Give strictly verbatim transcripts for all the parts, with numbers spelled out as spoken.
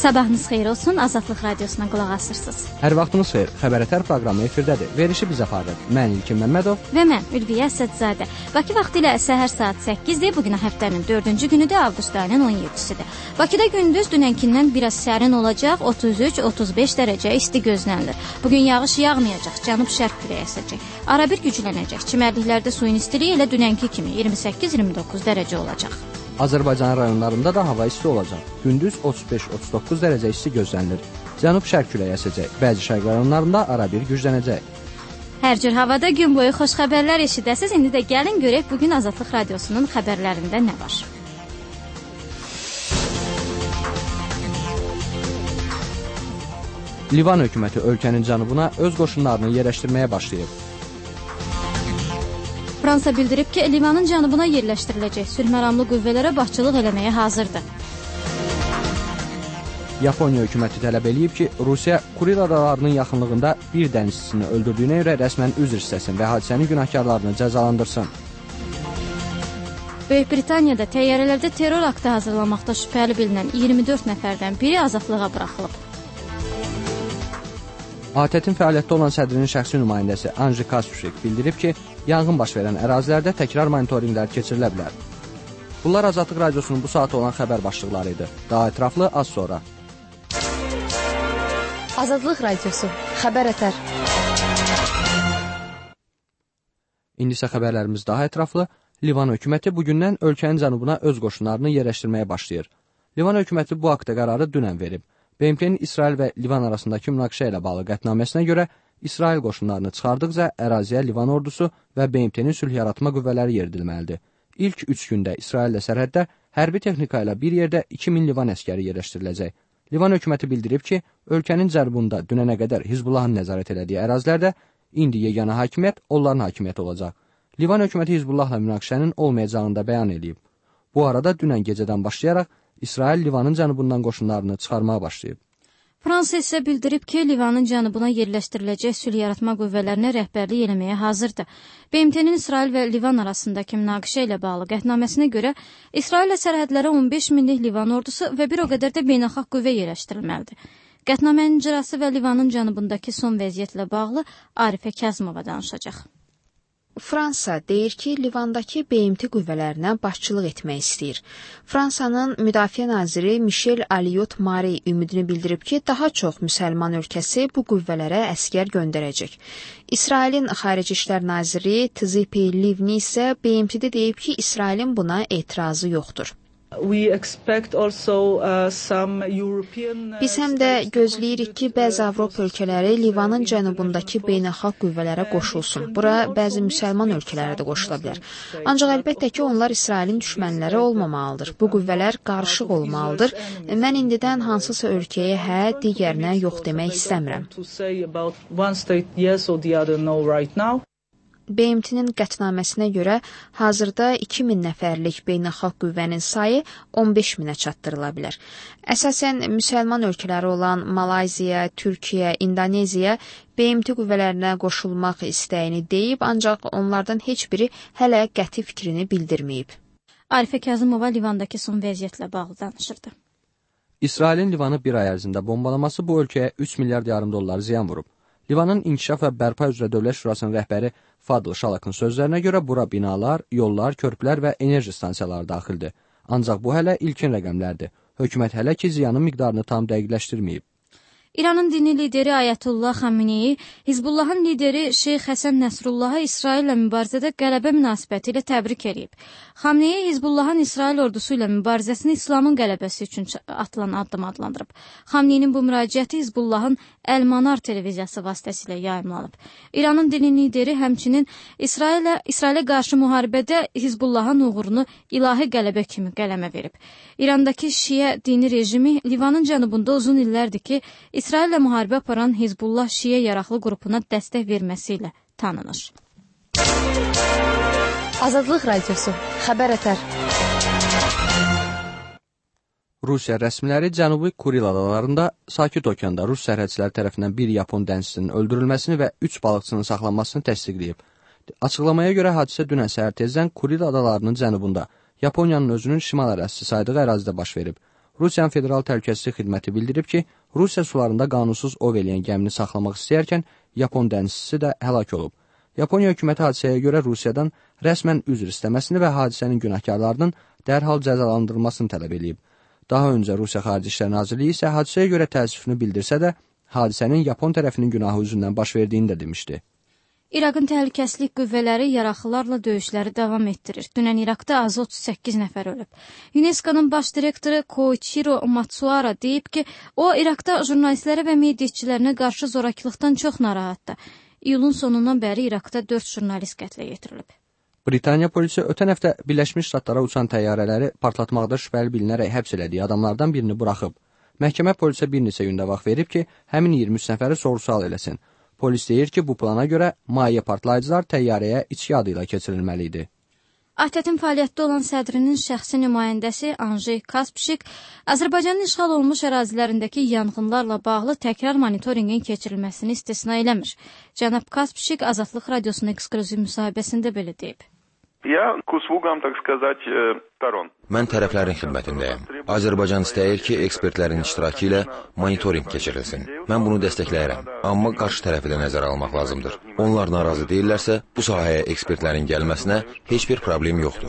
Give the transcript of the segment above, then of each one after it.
Sabahınız xeyir olsun, Azadlıq Radiosuna qulaq asırsınız. Hər vaxtınız xeyir, Xəbərətər proqramı efirdədir. Verişi bizə aparır. Mən İlkin Məmmədov və mən Ülviyə Əsədzadə. Bakı vaxtı ilə səhər saat səkkizdir. Bugün həftənin dördüncü günüdür, avqust ayının on yeddisidir. Bakıda gündüz dünənkindən biraz sərin olacaq, otuz üç otuz beş dərəcə isti gözlənilir. Bugün yağış yağmayacaq, cənub-şərq küləyi əsəcək. Arabir güclənəcək. Çimərliklərdə suyun istiliyi elə dünənki kimi iyirmi səkkiz iyirmi doqquz dərəcə olacaq. Azərbaycan rayonlarında da hava isti olacaq. Gündüz otuz beş otuz doqquz dərəcə isti gözlənilir. Cənub-şərq küləyi əsəcək. Bəzi şərq rayonlarında arabir güclənəcək. Hər cür havada gün boyu xoş xəbərlər eşidəsiz. İndi də gəlin görək bugün Azadlıq Radiosunun xəbərlərində nə var. Livan hökuməti ölkənin cənubuna öz qoşunlarını yerləşdirməyə başlayıb. Fransa bildirib ki, Livanın cənubuna yerləşdiriləcək sülhməramlı qüvvələrə başçılıq eləməyə hazırdır. Yaponiya hökuməti tələb eləyib ki, Rusiya Kuril adalarının yaxınlığında bir dənizçisini öldürdüyünə görə rəsmən üzr istəsin və hadisənin günahkarlarını cəzalandırsın. Böyük Britaniyada təyyarələrdə terror aktı hazırlamaqda şübhəli bilinən iyirmi dörd nəfərdən biri azadlığa buraxılıb. A T Ə-tin fəaliyyətdə olan sədrinin şəxsi nümayəndəsi Anji Kaspuşik bildirib ki, yanğın baş verən ərazilərdə təkrar monitorinqlər keçirilə bilər. Bunlar Azadlıq Radiosunun bu saat olan xəbər başlıqları idi. Daha ətraflı az sonra. Azadlıq Radiosu, xəbər ətər. İndi isə xəbərlərimiz daha ətraflı. Livan hökuməti bugündən ölkənin cənubuna öz qoşunlarını yerləşdirməyə başlayır. Livan hökuməti bu haqda qərarı dünən verib. B M T-nin İsrail və Livan arasındakı münaqişə ilə bağlı qətnaməsinə görə İsrail qoşunlarını çıxardıqca əraziyə Livan ordusu və B M T-nin sülh yaratma qüvvələri yeridilməlidir. İlk üç gündə İsraillə sərhəddə hərbi texnika ilə bir yerdə iki min Livan əskəri yerləşdiriləcək. Livan hökuməti bildirib ki, ölkənin cənubunda dünənə qədər Hizbullahın nəzarət elədiyi ərazilərdə indi yeganə hakimiyyət onların hakimiyyəti olacaq. Livan hökuməti Hizbullahla münaqişənin olmayacağını da bəyan edib. Bu arada dünən gecədən başlayaraq İsrail Livanın cənubundan qoşunlarını çıxarmağa başlayıb. Fransa isə bildirib ki, Livanın cənubuna yerləşdiriləcək sülh yaratma qüvvələrinə rəhbərlik eləməyə hazırdır. B M T-nin İsrail və Livan arasındakı münaqişə ilə bağlı qətnaməsinə görə İsraillə sərhədlərə on beş minlik Livan ordusu və bir o qədər də beynəlxalq qüvvə yerləşdirilməlidir. Qətnamənin icrası və Livanın cənubundakı son vəziyyətlə bağlı Arifə Kazımova danışacaq. Fransa deyir ki, Livandakı B M T qüvvələrinə başçılıq etmək istəyir. Fransanın müdafiə naziri Michel Alliot-Marie ümidini bildirib ki, daha çox müsəlman ölkəsi bu qüvvələrə əskər göndərəcək. İsrailin Xarici İşlər naziri Tzipi Livni isə B M T-də deyib ki, İsrailin buna etirazı yoxdur. Biz həm də gözləyirik ki, bəzi Avropa ölkələri Livanın cənubundakı beynəlxalq qüvvələrə qoşulsun. Bura bəzi müsəlman ölkələri də qoşula bilər. Ancaq əlbəttə ki, onlar İsrailin düşmənləri olmamalıdır. Bu qüvvələr qarışıq olmalıdır. Mən indidən hansısa ölkəyə hə, digərinə yox demək istəmirəm. B M T-nin qətnaməsinə görə hazırda iki min nəfərlik beynəlxalq qüvvənin sayı on beş minə çatdırıla bilər. Əsasən müsəlman ölkələri olan Malayziya, Türkiyə, İndoneziya B M T qüvvələrinə qoşulmaq istəyini deyib, ancaq onlardan heç biri hələ qəti fikrini bildirməyib. Arifə Kazımova Livandakı son vəziyyətlə bağlı danışırdı. İsrailin Livanı bir ay ərzində bombalaması bu ölkəyə üç milyard yarım dollar ziyan vurub. Livanın İnkişaf və Bərpa üzrə Dövlət Şurasının rəhbəri Fadıl Şalakın sözlərinə görə bura binalar, yollar, körpülər və enerji stansiyaları daxildir. Ancaq bu hələ ilkin rəqəmlərdir. Hökumət hələ ki ziyanın miqdarını tam dəqiqləşdirməyib. İranın dini lideri Ayətullah Xameneyi, Hizbullahın lideri Şeyx Həsən Nəsrullahı İsraillə mübarizədə qələbə münasibəti ilə təbrik edib. Xameneyi Hizbullahın İsrail ordusu ilə mübarizəsini İslamın qələbəsi üçün atılan addım adlandırıb. Xameneyinin bu müraciəti Hizbullahın Əl-Manar televiziyası vasitəsilə yayımlanıb. İranın dini lideri həmçinin İsrailə, İsrailə qarşı müharibədə Hizbullahın uğurunu ilahi qələbə kimi qələmə verib. İrandakı Şiə dini rejimi Livanın cənubunda uzun illərdir ki, İsraillə müharibə aparan Hizbullah Şiə yaraqlı qrupuna dəstək verməsi ilə tanınır. Azadlıq Radiosu, xəbər ətər. Rusiya rəsmiləri Cənubi Kuril adalarında Sakit Okeanda Rus sərhədçiləri tərəfindən bir Yapon dənizçisinin öldürülməsini və üç balıqçının saxlanmasını təsdiqləyib. Açıqlamaya görə hadisə dünən səhər tezdən Kuril adalarının cənubunda Yaponiyanın özünün şimal ərazisi saydığı ərazidə baş verib. Rusiyanın Federal Təhlükəsizlik Xidməti bildirib ki, Rusiya sularında qanunsuz ov eləyən gəmini saxlamaq istəyərkən Yapon dənizçisi də həlak olub. Yaponiya hökuməti hadisəyə görə Rusiyadan rəsmən üzr istəməsini və hadisənin günahkarlarının dərhal cəzalandırılmasını tələb edib. Daha öncə Rusiya Xarici İşlər Nazirliyi isə hadisəyə görə təəssüfünü bildirsə də, hadisənin Yapon tərəfinin günahı üzündən baş verdiyini də demişdi. İraqın təhlükəsizlik qüvvələri yaraxılarla döyüşləri davam etdirir. Dünən İraqda azı otuz səkkiz nəfər ölüb. UNESCO-nun baş direktoru Koichiro Matsuara deyib ki, o İraqda jurnalistlərə və media işçilərinə qarşı zorakılıqdan çox narahatdır. İyulun sonundan bəri İraqda dörd jurnalist qətlə yetirilib. Britaniya polisi ötən həftə Birləşmiş Ştatlara uçan təyyarələri partlatmaqda şübhəli bilinərək həbs elədiyi adamlardan birini buraxıb. Məhkəmə polisə bir neçə gündə vaxt verib ki, həmin iyirmi üç nəfəri sorğu-sual eləsin. Polis deyir ki, bu plana görə maye partlayıcılar təyyarəyə içki adı ilə keçirilməli idi. A T T-in fəaliyyətdə olan sədrinin şəxsi nümayəndəsi Anjey Kaspişik Azərbaycanın işğal olunmuş ərazilərindəki yanğınlarla bağlı təkrar monitorinqin keçirilməsini istisna eləmir. Cənab Kaspişik Azadlıq Radiosunun eksklüziv müsahibəsində belə deyib. Я к услугам, так сказать, сторон. Mən tərəflərin xidmətindəyəm. Azərbaycan istəyir ki, ekspertlərin iştirakı ilə monitorinq keçirilsin. Mən bunu dəstəkləyirəm, amma qarşı tərəfi də nəzərə almaq lazımdır. Onlar narazı deyirlərsə, bu sahəyə ekspertlərin gəlməsinə heç bir problem yoxdur.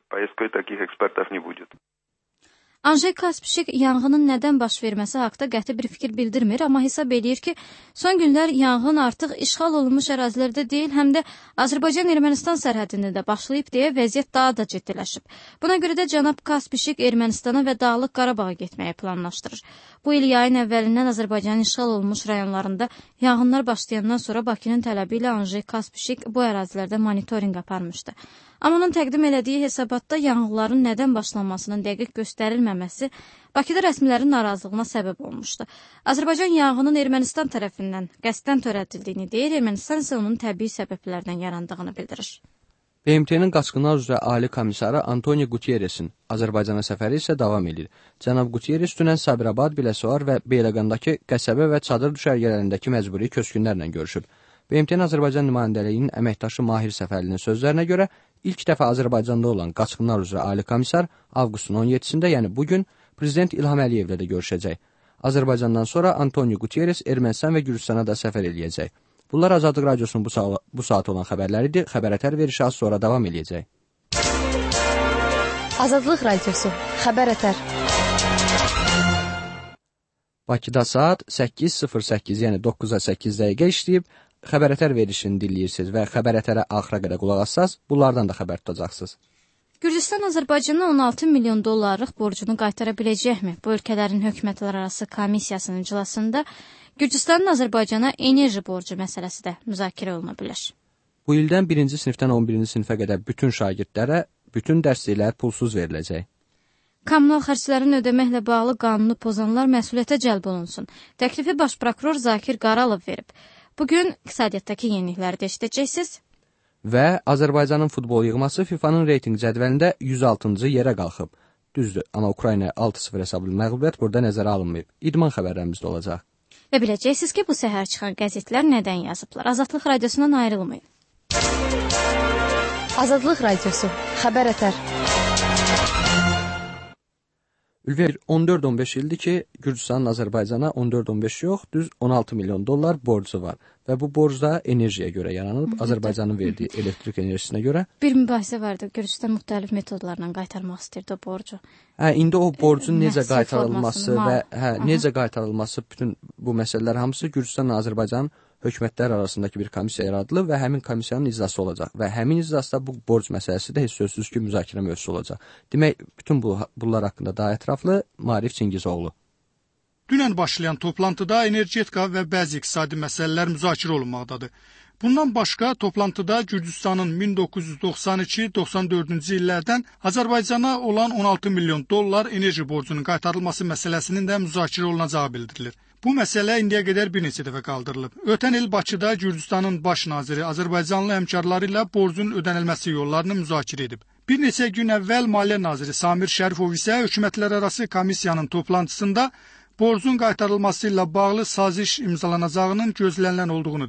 Anjey Kaspişik yanğının nədən baş verməsi haqda qəti bir fikir bildirmir, amma hesab edir ki, son günlər yanğın artıq işğal olunmuş ərazilərdə deyil, həm də Azərbaycan-Ermənistan sərhədində də başlayıb deyə vəziyyət daha da ciddiləşib. Buna görə də cənab Kaspişik Ermənistana və Dağlıq Qarabağa getməyi planlaşdırır. Bu il yayın əvvəlindən Azərbaycanın işğal olunmuş rayonlarında yanğınlar başlayandan sonra Bakının tələbi ilə Anjey Kaspişik bu ərazilərdə monitorinq aparmışdı. Amma onun təqdim elədiyi hesabatda yanğınların nədən başlanmasının dəqiq göstərilməməsi Bakıda rəsmilərin narazılığına səbəb olmuşdu. Azərbaycan yanğının Ermənistan tərəfindən qəsdən törədildiyini deyir, Ermənistan isə onun təbii səbəblərdən yarandığını bildirir. B M T-nin qaçqınlar üzrə Ali komissarı Antonio Gutierrezin Azərbaycana səfəri isə davam edir. Cənab Gutierrez dünən Sabirabad, Biləsuvar və Beyləqandakı qəsəbə və çadır düşərgələrindəki məcburi köçkünlərlə görüşüb. B M T-nin Azərbaycan nümayəndəliyinin əməkdaşı Mahir Səfərlinin sözlərinə görə ilk dəfə Azərbaycanda olan qaçqınlar üzrə Ali komissar avqustun on yeddisində, yəni bugün Prezident İlham Əliyevlə də görüşəcək. Azərbaycandan sonra Antonio Gutierrez Ermənistan və Gürcüstana da səfər eləyəcək. Bunlar Azadlıq Radiosunun bu, sa bu saat olan xəbərləridir. Xəbərətər verişi az sonra davam eləyəcək. Azadlıq Radiosu, xəbərətər. Bakıda saat səkkiz sıfır səkkiz, yəni doqquza səkkiz dəqiqə işləyib. Xəbərətər verişini dinləyirsiniz və xəbərətərə axıra qədər qulaq assaz, bunlardan da xəbər tutacaqsınız. Gürcüstan Azərbaycana on altı milyon dollarlıq borcunu qaytara biləcəkmi? Bu ölkələrin hökumətlərarası komissiyasının iclasında Gürcüstanın Azərbaycana enerji borcu məsələsi də müzakirə oluna bilər. Bu ildən birinci sinifdən on birinci sinifə qədər bütün şagirdlərə bütün dərsliklər pulsuz veriləcək. Kommunal xərclərin ödəməklə bağlı qanunu pozanlar məsuliyyətə cəlb olunsun. Təklifi baş prokuror Zakir Qaralov verib. Bugün iqtisadiyyatdakı yenilikləri də eşidəcəksiniz. Və Azərbaycanın futbol yığması FIFA-nın reytinq cədvəlində yüz altıncı yerə qalxıb. Düzdür, amma Ukrayna altı sıfır hesablı məğlubiyyət burada nəzərə alınmayıb. İdman xəbərlərimiz də olacaq. Və biləcəksiniz ki, bu səhər çıxan qəzetlər nədən yazıblar. Azadlıq Radiosundan ayrılmayın. Azadlıq Radiosu, xəbərətər. Ülvi on dörd on beş ildir ki, Gürcüstanın Azərbaycana on dörd on beş yox, düz on altı milyon dollar borcu var. Və bu borc da enerjiyə görə yaranıb, Azərbaycanın verdiyi elektrik enerjisinə görə. Bir mübahisə vardı, Gürcüstan müxtəlif metodlarla qaytarmaq istəyirdi o borcu. Hə, indi o borcun necə qaytarılması və hə, Aha. necə qaytarılması, bütün bu məsələlər hamısı Gürcüstanla Azərbaycanın hökumətlər arasındakı bir komissiya yaradılıb və həmin komissiyanın iclası olacaq. Və həmin iclasda bu borc məsələsi də heç sözsüz ki, müzakirə mövzusu olacaq. Demək, bütün bu, bunlar haqqında daha ətraflı Maarif Çingizoğlu. Dünən başlayan toplantıda energetika və bəzi iqtisadi məsələlər müzakirə olunmaqdadır. Bundan başqa toplantıda Gürcüstanın min doqquz yüz doxsan iki doxsan dördüncü illərdən Azərbaycana olan on altı milyon dollar enerji borcunun qaytarılması məsələsinin də müzakirə olunacağı bildirilir. Bu məsələ indiyə qədər bir neçə dəfə qaldırılıb. Ötən il Bakıda Gürcüstanın baş naziri Azərbaycanlı həmkarları ilə borcun ödənilməsi yollarını müzakirə edib. Bir neçə gün əvvəl Maliyyə naziri Samir Şərifov isə hökumətlərarası komissiyanın toplantısında borcun qaytarılması ilə bağlı saziş imzalanacağının gözlənilən olduğunu deyib.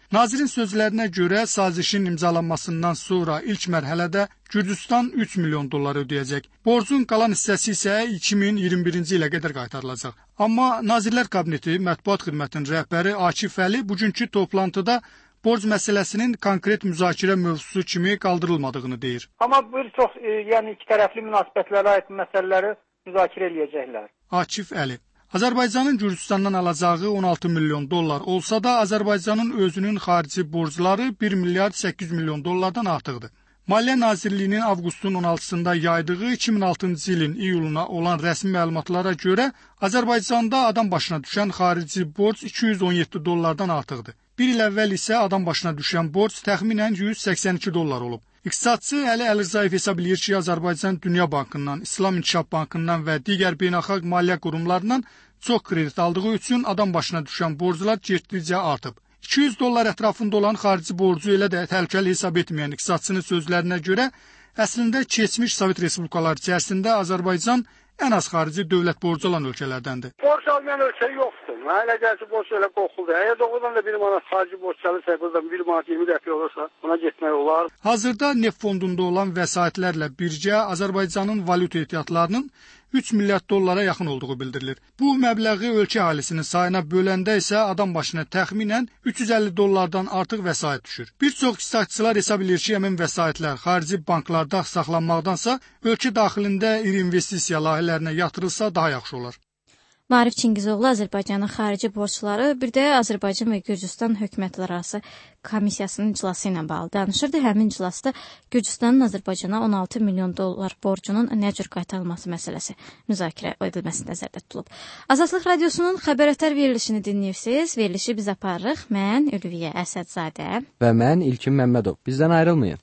Nazirin sözlərinə görə sazişin imzalanmasından sonra ilk mərhələdə Gürcüstan üç milyon dollar ödəyəcək. Borcun qalan hissəsi isə iki min iyirmi birinci ilə qədər qaytarılacaq. Amma Nazirlər Kabineti mətbuat xidmətinin rəhbəri Akif Əli bugünkü toplantıda borc məsələsinin konkret müzakirə mövzusu kimi qaldırılmadığını deyir. Amma bir çox e, yəni iki tərəfli münasibətlərə aid məsələləri müzakirə edəcəklər. Akif Əli Azərbaycanın Gürcüstandan alacağı on altı milyon dollar olsa da, Azərbaycanın özünün xarici borcları bir milyard səkkiz yüz milyon dollardan artıqdır. Maliyyə Nazirliyinin avqustun on altısında yaydığı iki min altıncı ilin iyuluna olan rəsmi məlumatlara görə Azərbaycanda adam başına düşən xarici borc iki yüz on yeddi dollardan artıqdır. Bir il əvvəl isə adam başına düşən borc təxminən yüz səksən iki dollar olub. İqtisadçı Əli Əlizayev hesab edir ki, Azərbaycan Dünya Bankından, İslam İnkişaf Bankından və digər beynəlxalq maliyyə qurumlarından çox kredit aldığı üçün adam başına düşən borclar getdikcə artıb. iki yüz dollar ətrafında olan xarici borcu elə də təhlükəli hesab etməyən iqtisadçının sözlərinə görə, əslində keçmiş Sovet Respublikaları içərisində Azərbaycan ən az xarici dövlət borcu olan ölkələrdəndir. Borc almayan ölkə yoxdur. Mənə elə gəlsə borc elə qorxuldur. Əgər doğrudan da bir manat xarici borc gəlirsə, buradan bir manat iyirmi dəfə olursa, buna getmək olar. Hazırda neft fondunda olan vəsaitlərlə birgə Azərbaycanın valyuta ehtiyatlarının üç milyard dollara yaxın olduğu bildirilir. Bu məbləği ölkə əhalisinin sayına böləndə isə adam başına təxminən üç yüz əlli dollardan artıq vəsait düşür. Bir çox iqtisadçılar hesab edir ki, həmin vəsaitlər xarici banklarda saxlanmaqdansa ölkə daxilində iri investisiya layihələrinə yatırılsa daha yaxşı olar. Maarif Çingizoğlu Azərbaycanın xarici borcları, bir də Azərbaycan və Gürcüstan hökumətlərarası komissiyasının iclası ilə bağlı danışırdı. Həmin iclasda Gürcüstanın Azərbaycana on altı milyon dollar borcunun nə cür qaytarılması məsələsi müzakirə edilməsi nəzərdə tutulub. Azadlıq Radiosunun xəbər ətər verilişini dinləyirsiniz. Verilişi biz aparırıq. Mən Ülviyə Əsədzadə və mən İlkin Məmmədov. Bizdən ayrılmayın.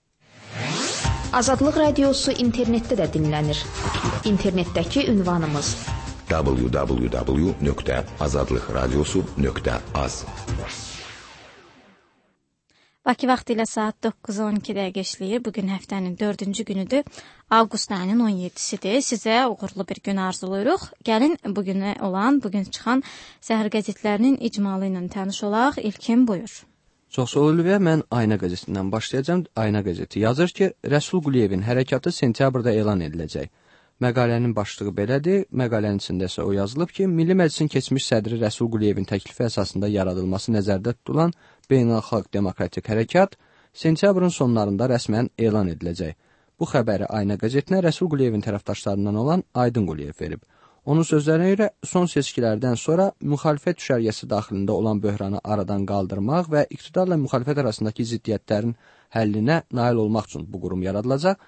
Azadlıq Radiosu internetdə də dinlənir. İnternetdəki ünvanımız w w w nöqtə azadlıq radiosu nöqtə az. Bakı vaxtı ilə saat doqquz on iki dəqiqə işləyir. Bugün həftənin dördüncü günüdür. Avqust ayının on yeddisidir. Sizə uğurlu bir gün arzulayırıq. Gəlin bugünə olan, bugün çıxan səhər qəzetlərinin icmalı ilə tanış olaq. İlkin buyur. Çox sağ olun və mən Ayna qəzetindən başlayacağım. Ayna qəzeti yazır ki, Rəsul Quliyevin hərəkatı sentyabrda elan ediləcək. Məqalənin başlığı belədir. Məqalənin içində isə o yazılıb ki, Milli Məclisin keçmiş sədri Rəsul Quliyevin təklifi əsasında yaradılması nəzərdə tutulan beynəlxalq demokratik hərəkat sentyabrın sonlarında rəsmən elan ediləcək. Bu xəbəri Ayna qəzetinə Rəsul Quliyevin tərəfdaşlarından olan Aydın Quliyev verib. Onun sözlərinə görə son seçkilərdən sonra müxalifət düşərgəsi daxilində olan böhranı aradan qaldırmaq və iqtidarla müxalifət arasındakı ziddiyyətlərin həllinə nail olmaq üçün bu qurum yaradılacaq.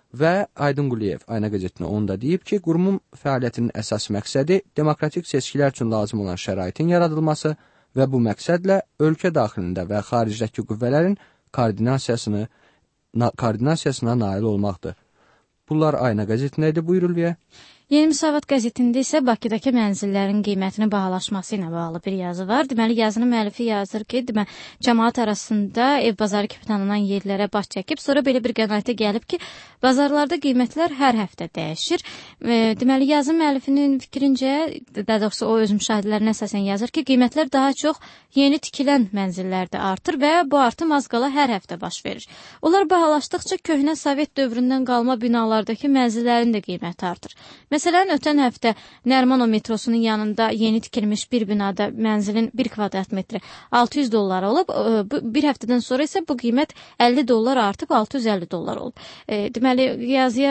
Və Aydın Quliyev Ayna qəzetinə onu da deyib ki, qurumun fəaliyyətinin əsas məqsədi demokratik seçkilər üçün lazım olan şəraitin yaradılması və bu məqsədlə ölkə daxilində və xaricdəki qüvvələrin koordinasiyasını, na, koordinasiyasına nail olmaqdır. Bunlar Ayna qəzetində idi, buyur Ülviyə. Yeni Müsavat qəzetində isə Bakıdakı mənzillərin qiymətinin bahalaşması ilə bağlı bir yazı var. Deməli, yazının müəllifi yazır ki, deməli, cəmaət arasında ev bazarı kimi tanınan yerlərə baş çəkib, sonra belə bir qənaətə gəlib ki, bazarlarda qiymətlər hər həftə dəyişir. E, deməli, yazının müəllifinin fikrincə, daha doğrusu o öz müşahidələrinə əsasən yazır ki, qiymətlər daha çox yeni tikilən mənzillərdə artır və bu artım az qala hər həftə baş verir. Onlar bahalaşdıqca köhnə Sovet dövründən qalma binalardakı mənzillərin də qiyməti artır. Məsələn, ötən həftə Nərmanov metrosunun yanında yeni tikilmiş bir binada mənzilin bir kvadrat metri altı yüz dollar olub. Bir həftədən sonra isə bu qiymət əlli dollar artıb altı yüz əlli dollar olub. Deməli, yazıya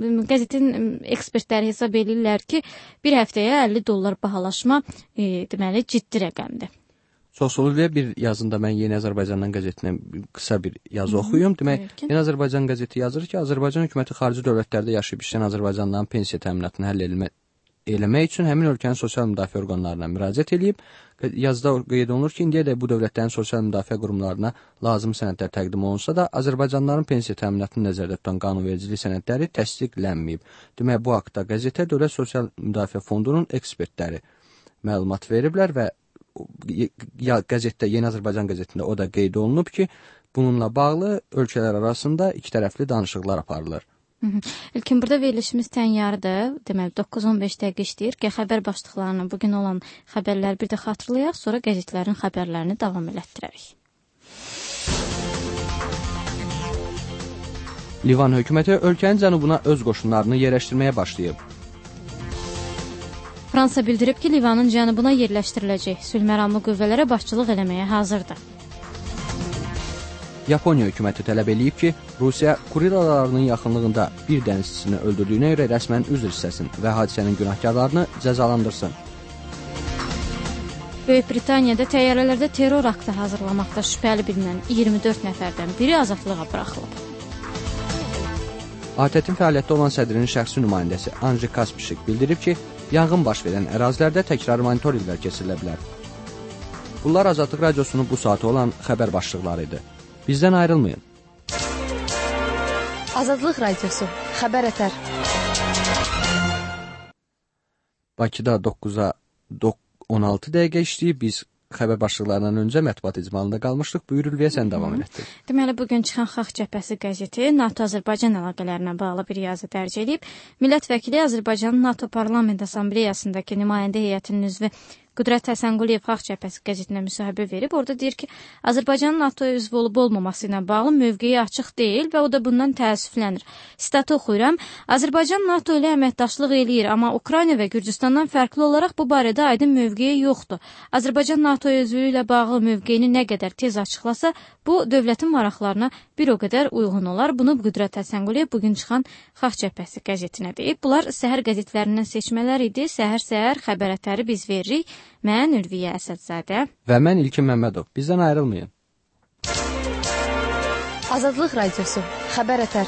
qəzetin ekspertləri hesab edirlər ki, bir həftəyə əlli dollar bahalaşma deməli ciddi rəqəmdir. Sosiologiya bir yazında mən Yeni Azərbaycandan qəzetindən qısa bir yazı oxuyum. Demək, Yeni Azərbaycan qəzeti yazır ki, Azərbaycan hökuməti xarici dövlətlərdə yaşayıb işləyən azərbaycanlıların pensiya təminatını həll edilmə, eləmək üçün həmin ölkənin sosial müdafiə orqanlarına müraciət edib. Yazıda qeyd olunur ki, indiyədək bu dövlətlərin sosial müdafiə qurumlarına lazım sənədlər təqdim olunsa da, Azərbaycanlıların pensiya təminatını nəzərdə tutan qanunvericilik sənədləri təsdiqlənməyib. Demək, bu haqda qəzetə Dövlət Sosial Müdafiə Fondunun ekspertləri məlumat veriblər və qəzetdə, Yeni Azərbaycan qəzetində o da qeyd olunub ki, bununla bağlı ölkələr arasında iki tərəfli danışıqlar aparılır. Hı -hı. İlkin burada verilişimiz təyyarıdır. Deməli, doqquz on beş dəqiqə işləyir. Gəl xəbər başlıqlarını, bugün olan xəbərləri bir də xatırlayaq, sonra qəzetlərin xəbərlərini davam elətdirərik. Livan hökuməti ölkənin cənubuna öz qoşunlarını yerləşdirməyə başlayıb. Fransa bildirib ki, Livanın cənubuna yerləşdiriləcək sülhməramlı qüvvələrə başçılıq eləməyə hazırdır. Yaponiya hökuməti tələb eləyib ki, Rusiya Kuril adalarının yaxınlığında bir dənizçisini öldürdüyünə görə rəsmən üzr istəsin və hadisənin günahkarlarını cəzalandırsın. Böyük Britaniyada təyyarələrdə terror aktı hazırlamaqda şübhəli bilinən iyirmi dörd nəfərdən biri azadlığa buraxılıb. A T T-in fəaliyyətdə olan sədrinin şəxsi nümayəndəsi Anji Kaspişik bildirib ki, yanğın baş verən ərazilərdə təkrar monitorinqlər keçirilə bilər. Bunlar Azadlıq Radiosunun bu saatı olan xəbər başlıqları idi. Bizdən ayrılmayın. Azadlıq Radiosu, xəbər ətər. Bakıda doqquza on altı dəqiqə işləyib, biz xəbər başlıqlarından öncə mətbuat icmalında qalmışdıq. Buyur Ülviyə, sən davam etdir. Deməli, bugün çıxan Xalq Cəbhəsi qəzeti NATO-Azərbaycan əlaqələrinə bağlı bir yazı dərc edib. Millət vəkili Azərbaycanın NATO Parlament Assambleyasındakı nümayəndə heyətinin üzvü Qüdrət Həsənquliyev Xalq Cəbhəsi qəzetinə müsahibə verib. Orada deyir ki, Azərbaycanın NATO-ya üzv olub olmaması ilə bağlı mövqeyi açıq deyil və o da bundan təəssüflənir. Sitatı oxuyuram. Azərbaycan NATO ilə əməkdaşlıq eləyir, amma Ukrayna və Gürcüstandan fərqli olaraq bu barədə aydın mövqeyi yoxdur. Azərbaycan NATO-ya üzvlüyü ilə bağlı mövqeyini nə qədər tez açıqlasa, bu dövlətin maraqlarına bir o qədər uyğun olar. Bunu Qüdrət Həsənquliyev bugün çıxan Xalq Cəbhəsi qəzetinə deyib. Bunlar səhər qəzetlərindən seçmələr idi. Səhər-səhər xəbər ətəri biz veririk. Mən Ülviyə Əsədzadə və mən İlkin Məmmədov. Bizdən ayrılmayın. Azadlıq Radiosu, xəbər ətər.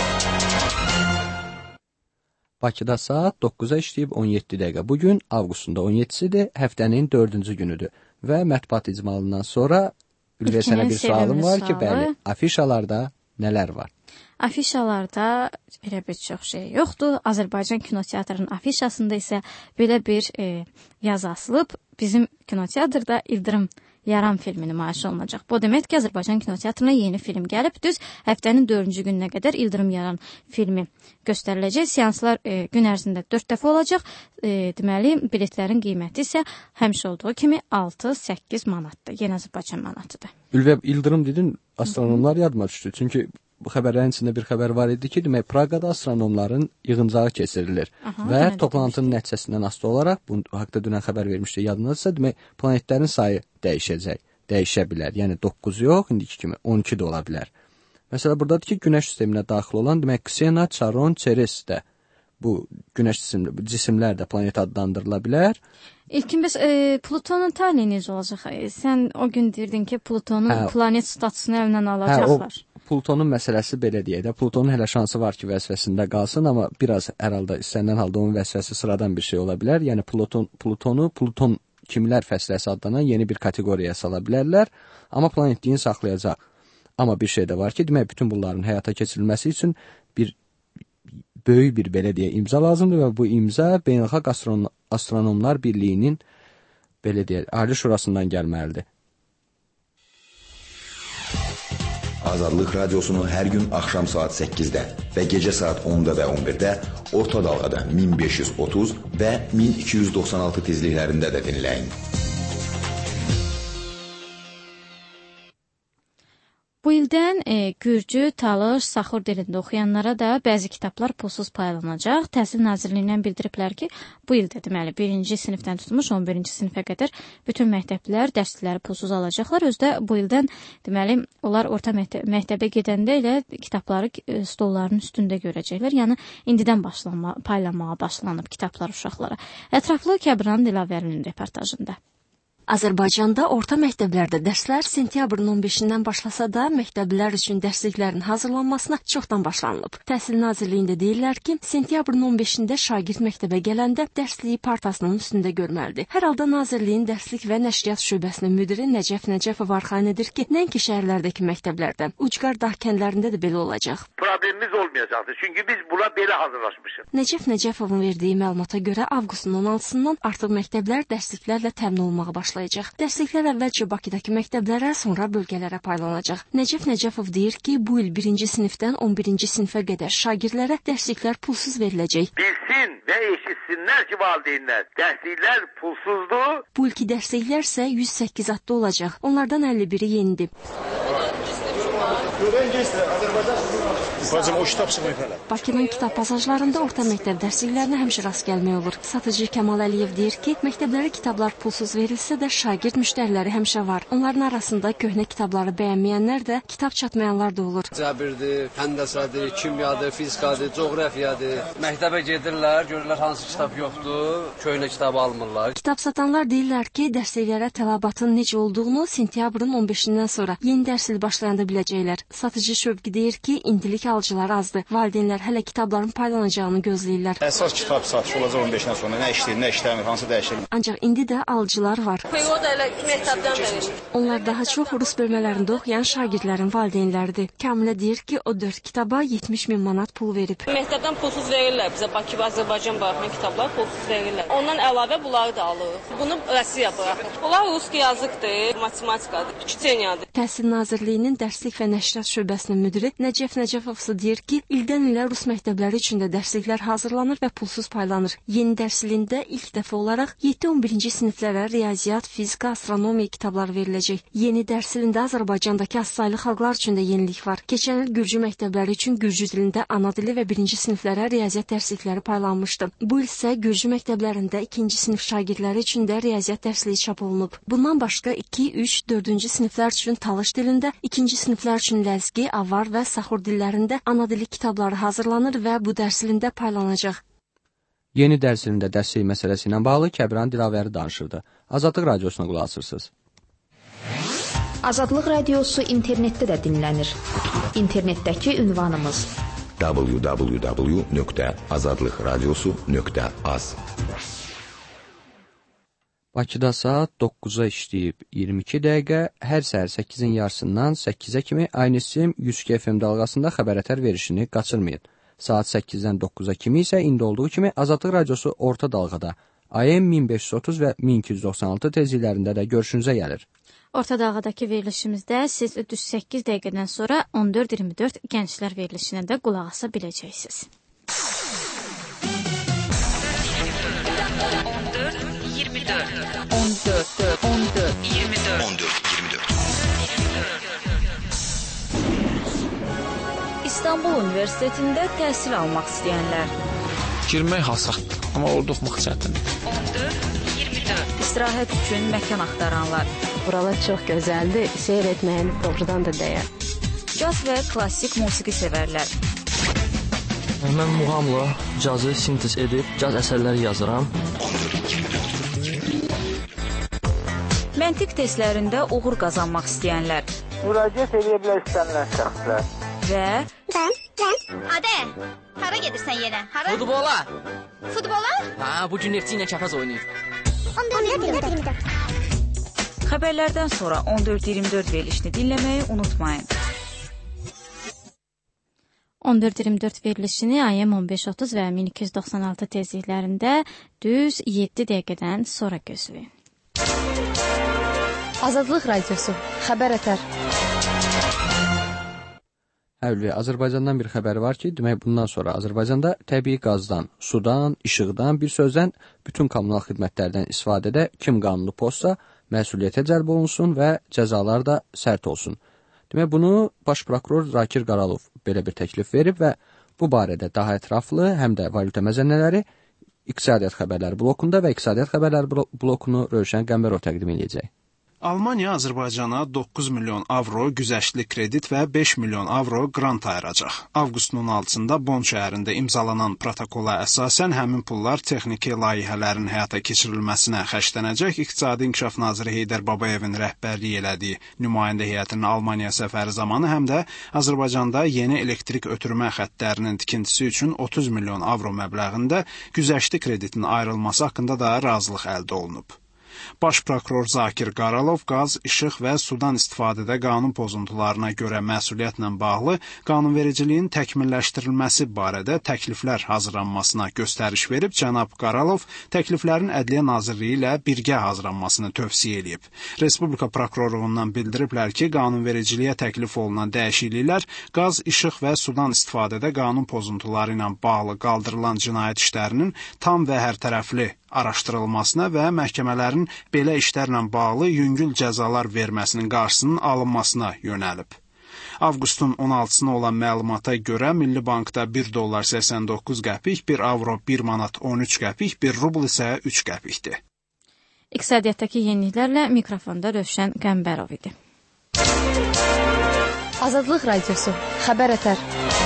Bakıda saat doqquza işləyib on yeddi dəqiqə. Bugün avqustun on yeddisidir, həftənin dördüncü günüdür və mətbuat icmalından sonra Ülviyə sənə bir sualım var ki, bəli, afişalarda nələr var? Afişalarda elə bir çox şey yoxdur. Azərbaycan kinoteatrının afişasında isə belə bir e, yazı asılıb. Bizim kinoteatrda İldırım Yaran filmi nümayiş olunacaq. Bu demək ki, Azərbaycan kinoteatrına yeni film gəlib. Düz həftənin dördüncü gününə qədər İldırım Yaran filmi göstəriləcək. Seanslar e, gün ərzində dörd dəfə olacaq. E, deməli, biletlərin qiyməti isə həmişə olduğu kimi altı səkkiz manatdır. Yeni Azərbaycan manatıdır. Ülviyə, İldırım dedin, astronomlar yadıma düşdü. Çünki bu xəbərlərin içində bir xəbər var idi ki, demək, Praqada astronomların yığıncağı keçirilir. Aha, və toplantının nəticəsindən asılı olaraq, bu haqda dünən xəbər vermişdi, yadınızdırsa, demək, planetlərin sayı dəyişəcək, dəyişə bilər. Yəni doqquz yox, indiki kimi on iki də ola bilər. Məsələ buradadır ki, Günəş sisteminə daxil olan, demək, Ksena, Charon, Ceres də bu Günəş cisimlər də planet adlandırıla bilər. İlkin bəs e, Plutonun talihi necə olacaq? E, sən o gün deyirdin ki, Plutonun hə, planet statusunu əlindən alacaqlar. Hə, o Plutonun məsələsi belə deyək də, Plutonun hələ şansı var ki, vəzifəsində qalsın, amma biraz hər halda istənilən halda onun vəzifəsi sıradan bir şey ola bilər. Yəni Pluton, Plutonu Pluton kimlər fəsləsi adlanan yeni bir kateqoriyaya sala bilərlər, amma planetliyin saxlayacaq. Amma bir şey də var ki, demək, bütün bunların həyata keçirilməsi üçün bir böyük bir belə deyə imza lazımdır və bu imza Beynəlxalq Astronom Astronomlar Birliyinin belə deyə Ali Şurasından gəlməlidir. Azadlıq Radiosunu hər gün axşam saat səkkizdə və gecə saat onda və on birdə orta dalğada min beş yüz otuz və min iki yüz doxsan altı tezliklərində də dinləyin. Bu ildən e, Gürcü, Talış, Saxur dilində oxuyanlara da bəzi kitablar pulsuz paylanacaq. Təhsil Nazirliyindən bildiriblər ki, bu ildə deməli birinci sinifdən tutmuş on birinci sinifə qədər bütün məktəblilər dərslikləri pulsuz alacaqlar. Özdə bu ildən deməli onlar orta məktəbə, məktəbə gedəndə elə kitabları e, stolların üstündə görəcəklər. Yəni indidən başlanma, paylanmağa başlanıb kitablar uşaqlara. Ətraflı Kəbran Dilavərinin reportajında. Azərbaycanda orta məktəblərdə dərslər sentyabrın on beşindən başlasa da, məktəblilər üçün dərsliklərin hazırlanmasına çoxdan başlanılıb. Təhsil Nazirliyində deyirlər ki, sentyabrın on beşində şagird məktəbə gələndə dərsliyi partasının üstündə görməlidir. Hər halda Nazirliyin dərslik və nəşriyyat şöbəsinin müdiri Nəcəf Nəcəfov arxain edir ki, nəinki şəhərlərdəki məktəblərdə, ucqar dağ kəndlərində də belə olacaq. Problemimiz olmayacaqdır, çünki biz buna belə hazırlaşmışıq. Nəcəf Nəcəfovun verdiyi məlumata görə avqustun on altısından artıq məktəblər dərsliklərlə təmin olmağa başlayacaq. Dərsliklər əvvəlcə Bakıdakı məktəblərə, sonra bölgələrə paylanacaq. Nəcəf Nəcəfov deyir ki, bu il birinci sinifdən on birinci sinifə qədər şagirdlərə dərsliklər pulsuz veriləcək. Bilsin və eşitsinlər ki, valideynlər, dərsliklər pulsuzdur. Bu ilki dərsliklər isə yüz səkkiz adda olacaq. Onlardan əlli biri yenidir. Bakının kitab pasajlarında orta məktəb dərsliklərinə həmişə rast gəlmək olur. Satıcı Kəmal Əliyev deyir ki, məktəblərə kitablar pulsuz verilsə də şagird müştəriləri həmişə var. Onların arasında köhnə kitabları bəyənməyənlər də, kitab çatmayanlar da olur. Cəbirdir, həndəsədir, kimyadır, fizikadır, coğrafiyadır. Məktəbə gedirlər, görürlər hansı kitab yoxdur, köhnə kitabı almırlar. Kitab satanlar deyirlər ki, dərsliklərə tələbatın necə olduğunu sentyabrın on beşindən sonra yeni dərs il başlayanda biləcəklər. Satıcı Şövqi deyir ki, indilik alıcılar azdır. Valideynlər hələ kitabların paylanacağını gözləyirlər. Əsas kitab satışı olacaq on beşdən sonra. Nə işləyir, nə işləmir, hansı dəyişir. Ancaq indi də alıcılar var. Onlar daha çox rus bölmələrində oxuyan şagirdlərin valideynləridir. Kamilə deyir ki, o dörd kitaba yetmiş min manat pul verib. Məktəbdən pulsuz verirlər bizə. Bakı və Azərbaycan buraxan kitablar pulsuz verirlər. Ondan əlavə bunları da alırıq. Bunu Rusiya buraxır. Bunlar ruski yazıqdır, matematikadır, kiçenyadır. Təhsil Nazirliyinin Dərslik və Nəşriyyat şöbəsinin müdiri Nəcəf Nəcəfovsa deyir ki, ildən ilə rus məktəbləri üçün də dərsliklər hazırlanır və pulsuz paylanır. Yeni dərs ilində ilk dəfə olaraq yeddi on birinci siniflərə riyaziyyat, fizika, astronomiya kitabları veriləcək. Yeni dərs ilində Azərbaycandakı azsaylı xalqlar üçün də yenilik var. Keçən il Gürcü məktəbləri üçün Gürcü dilində ana dili və birinci siniflərə riyaziyyat dərslikləri paylanmışdı. Bu il isə Gürcü məktəblərində ikinci sinif şagirdləri üçün də riyaziyyat dərsliyi çap olunub. Bundan başqa iki, üç, dördüncü siniflər üçün Talış dilində, ikinci siniflər üçün Ləzgi, Avar və Saxur dillərində ana dili kitabları hazırlanır və bu dərs ilində paylanacaq. Yeni dərs ilində dərslik məsələsi ilə bağlı Kəbran Dilavəri danışırdı. Azadlıq radiosuna qulaq asırsınız. Azadlıq radiosu internetdə də dinlənir. İnternetdəki ünvanımız w w w nöqtə azadlıq radiosu nöqtə az. Bakıda saat doqquza işləyib iyirmi iki dəqiqə, hər səhər səkkizin yarısından səkkizə kimi Aynisim yüz iki F M dalğasında xəbərətər verişini qaçırmayın. Saat səkkizdən doqquza kimi isə indi olduğu kimi Azadlıq radiosu orta dalğada A M min beş yüz otuz və min iki yüz doxsan altı tezliklərində də görüşünüzə gəlir. Orta dalğadakı verilişimizdə siz düz səkkiz dəqiqədən sonra on dörd iyirmi dörd gənclər verilişinə də qulaq asa biləcəksiniz. on dörd iyirmi dörd on dörd on dörd iyirmi dörd on dörd iyirmi dörd İstanbul Universitetində təhsil almaq istəyənlər. Girmək hasaqdır, amma orada oxumaq çətindir. on dörd iyirmi dörd İstirahət üçün məkan axtaranlar. Buralar çox gözəldir, seyr etməyin doğrudan da dəyər. Caz və klassik musiqi sevərlər. Mən muğamla cazı sintez edib caz əsərləri yazıram. Məntiq testlərində uğur qazanmaq istəyənlər. Müraciət edə bilər istənilən şəxslər. Və Mən, mən. Adə, hara gedirsən yenə? Hara? Futbola. Futbola? Ha, bu gün Neftçi ilə Kəpəz oynayır. on dörd iyirmi dörd Xəbərlərdən sonra on dörd iyirmi dörd verilişini dinləməyi unutmayın. on dörd iyirmi dörd verilişini A M on beş otuz və min iki yüz doxsan altı tezliklərində düz yeddi dəqiqədən sonra gözləyin. Azadlıq radiosu, xəbər ətər. Əvvəl Azərbaycandan bir xəbər var ki, demək bundan sonra Azərbaycanda təbii qazdan, sudan, işıqdan, bir sözdən bütün kommunal xidmətlərdən istifadədə kim qanunu pozsa məsuliyyətə cəlb olunsun və cəzalar da sərt olsun. Demək bunu Baş prokuror Zakir Qaralov belə bir təklif verib və bu barədə daha ətraflı həm də valyuta məzənnələri İqtisadiyyat xəbərləri blokunda və İqtisadiyyat xəbərləri blokunu Rövşən Qəmbərov təqdim edəcək. Almaniya Azərbaycana doqquz milyon avro güzəştli kredit və beş milyon avro qrant ayıracaq. Avqustun on altısında Bonn şəhərində imzalanan protokola əsasən həmin pullar texniki layihələrin həyata keçirilməsinə xərclənəcək. İqtisadi İnkişaf naziri Heydər Babayevin rəhbərliyi elədiyi nümayəndə heyətinin Almaniya səfəri zamanı həm də Azərbaycanda yeni elektrik ötürmə xəttlərinin tikintisi üçün otuz milyon avro məbləğində güzəştli kreditin ayrılması haqqında da razılıq əldə olunub. Baş prokuror Zakir Qaralov qaz, işıq və sudan istifadədə qanun pozuntularına görə məsuliyyətlə bağlı qanunvericiliyin təkmilləşdirilməsi barədə təkliflər hazırlanmasına göstəriş verib. Cənab Qaralov təkliflərin Ədliyyə Nazirliyi ilə birgə hazırlanmasını tövsiyə edib. Respublika prokurorluğundan bildiriblər ki, qanunvericiliyə təklif olunan dəyişikliklər qaz, işıq və sudan istifadədə qanun pozuntuları ilə bağlı qaldırılan cinayət işlərinin tam və hərtərəfli araşdırılmasına və məhkəmələrin belə işlərlə bağlı yüngül cəzalar verməsinin qarşısının alınmasına yönəlib. Avqustun on altısına olan məlumata görə Milli Bankda bir dollar səksən doqquz qəpik, bir avro bir manat on üç qəpik, bir rubl isə üç qəpikdir. İqtisadiyyatdakı yeniliklərlə mikrofonda Rövşən Qəmbərov idi. Azadlıq Radiosu, Xəbər Ətər.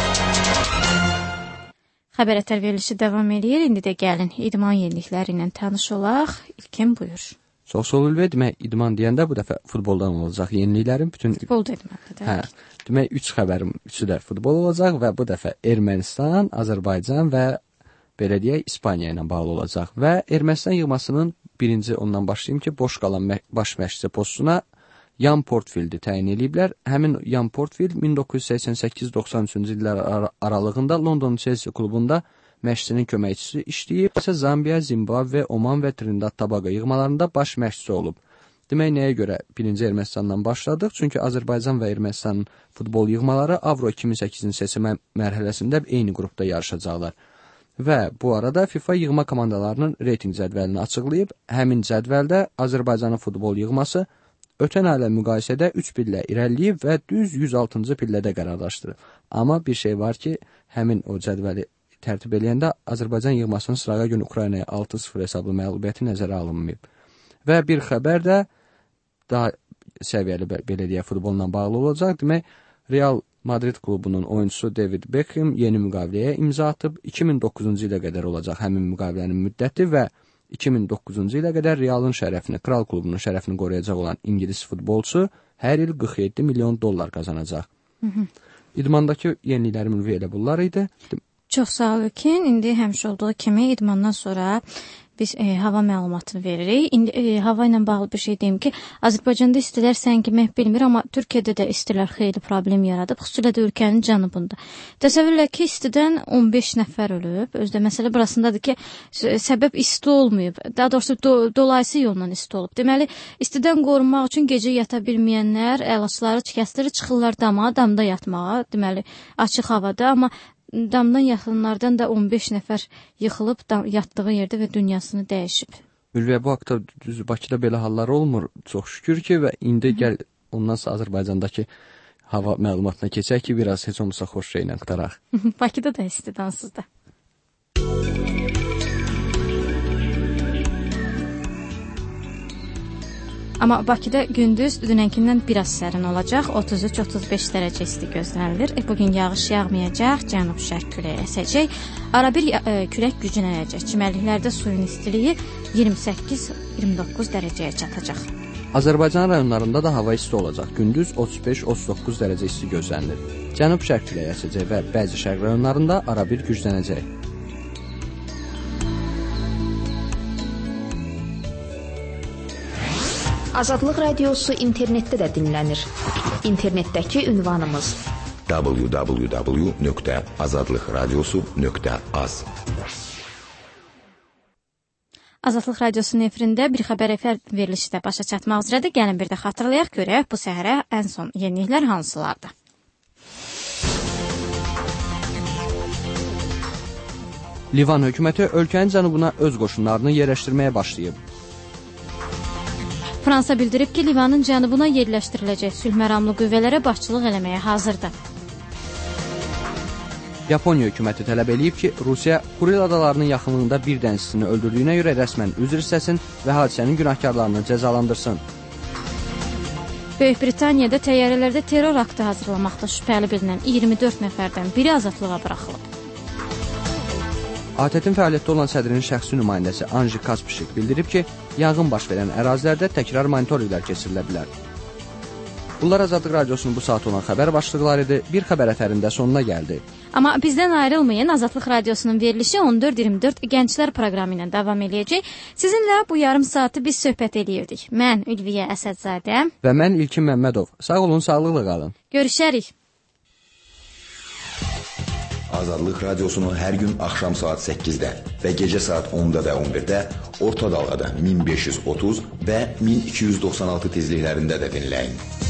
Xəbər Ətər verilişi davam edir. İndi də gəlin idman yenilikləri ilə tanış olaq. İlkin buyur. Çox sağ olun. Demək, idman deyəndə bu dəfə futboldan olacaq yeniliklərin bütün... Futbol dedim hətta. Hə, demək, üç xəbərim, üçü də futbol olacaq və bu dəfə Ermənistan, Azərbaycan və belə deyək, İspaniya ilə bağlı olacaq. Və Ermənistan yığmasının birinci ondan başlayayım ki, boş qalan baş məşqçi postuna Jan Portfield'i təyin ediblər. Həmin Jan Portfield min doqquz yüz səksən səkkiz doxsan üçüncü illər ar aralığında London Chelsea klubunda məşqçinin köməkçisi işləyib. İsə Zambiya, Zimbabwe, Oman və Trinidad Tobago yığmalarında baş məşqçisi olub. Demək, nəyə görə birinci Ermənistandan başladıq? Çünki Azərbaycan və Ermənistanın futbol yığmaları Avro iki min səkkizinci seçmə mərhələsində eyni qrupda yarışacaqlar. Və bu arada FIFA yığma komandalarının reyting cədvəlini açıqlayıb. Həmin cədvəldə Azərbaycanın futbol yığması ötən ilə müqayisədə üç pillə irəliləyib və düz yüz altıncı pillədə qərarlaşdırıb. Amma bir şey var ki, həmin o cədvəli tərtib eləyəndə Azərbaycan yığmasının sırağa gün Ukraynaya altı sıfır hesablı məğlubiyyəti nəzərə alınmayıb. Və bir xəbər də daha səviyyəli belə deyə futbolla bağlı olacaq. Demək, Real Madrid klubunun oyuncusu David Beckham yeni müqaviləyə imza atıb. iki min doqquzuncu ilə qədər olacaq həmin müqavilənin müddəti və iki min doqquzuncu ilə qədər Realın şərəfini, Kral klubunun şərəfini qoruyacaq olan İngilis futbolçu hər il qırx yeddi milyon dollar qazanacaq. Hı -hı. İdmandakı yeniliklərim elə bunlar idi. Çox sağ ol Kin. İndi həmişə olduğu kimi idmandan sonra biz e, hava məlumatını veririk. İndi e, hava ilə bağlı bir şey deyim ki, Azərbaycanda istilər səngimək bilmir, amma Türkiyədə də istilər xeyli problem yaradıb, xüsusilə də ölkənin cənubunda. Təsəvvürlə ki, istidən on beş nəfər ölüb. Özdə məsələ burasındadır ki, səbəb isti olmayıb. Daha doğrusu do dolayısı yolla isti olub. Deməli, istidən qorunmaq üçün gecə yata bilməyənlər əlaçları kəsdirir, çıxırlar dama, damda yatmağa, deməli, açıq havada, amma damdan yaxınlardan da on beş nəfər yıxılıb yatdığı yerdə və dünyasını dəyişib. Ülviyə, bu haqda düz Bakıda belə hallar olmur, çox şükür ki, və indi gəl ondan sonra Azərbaycandakı hava məlumatına keçək ki, biraz heç olmasa xoş şeylə qutaraq. Bakıda da istidir onsuz da. Amma Bakıda gündüz dünənkindən biraz sərin olacaq, otuz üç otuz beş dərəcə isti gözlənilir. E, bugün yağış yağmayacaq, cənub-şərq küləyi əsəcək. Arabir e, külək güclənəcək. Çimərliklərdə suyun istiliyi iyirmi səkkiz iyirmi doqquz dərəcəyə çatacaq. Azərbaycan rayonlarında da hava isti olacaq. Gündüz otuz beş otuz doqquz dərəcə isti gözlənilir. Cənub-şərq küləyi əsəcək və bəzi şərq rayonlarında arabir güclənəcək. Azadlıq Radiosu internetdə də dinlənir. İnternetdəki ünvanımız w w w nöqtə azadlıq radiosu nöqtə az. Azadlıq Radiosunun efirində bir xəbər efər verilişi də başa çatmaq üzrədir. Gəlin bir də xatırlayaq, görək bu səhərə ən son yeniliklər hansılardır. Livan hökuməti ölkənin cənubuna öz qoşunlarını yerləşdirməyə başlayıb. Fransa bildirib ki, Livanın cənubuna yerləşdiriləcək sülhməramlı qüvvələrə başçılıq eləməyə hazırdır. Yaponiya hökuməti tələb eləyib ki, Rusiya Kuril adalarının yaxınlığında bir dənizçisini öldürdüyünə görə rəsmən üzr istəsin və hadisənin günahkarlarını cəzalandırsın. Böyük Britaniyada təyyarələrdə terror aktı hazırlamaqda şübhəli bilinən iyirmi dörd nəfərdən biri azadlığa buraxılıb. A T T-in fəaliyyətdə olan sədrinin şəxsi nümayəndəsi Anji Kaspişik bildirib ki, yanğın baş verən ərazilərdə təkrar monitorinqlər keçirilə bilər. Bunlar Azadlıq Radiosunun bu saat olan xəbər başlıqları idi. Bir xəbər ətərində sonuna gəldi. Amma bizdən ayrılmayın, Azadlıq Radiosunun verilişi on dörd iyirmi dörd gənclər proqramı ilə davam eləyəcək. Sizinlə bu yarım saatı biz söhbət eləyirdik. Mən Ülviyə Əsədzadə və mən İlkin Məmmədov. Sağ olun, sağlıqla qalın. Görüşərik. Azadlıq Radiosunu hər gün axşam saat səkkizdə və gecə saat onda və on birdə orta dalğada min beş yüz otuz və min iki yüz doxsan altı tezliklərində də dinləyin.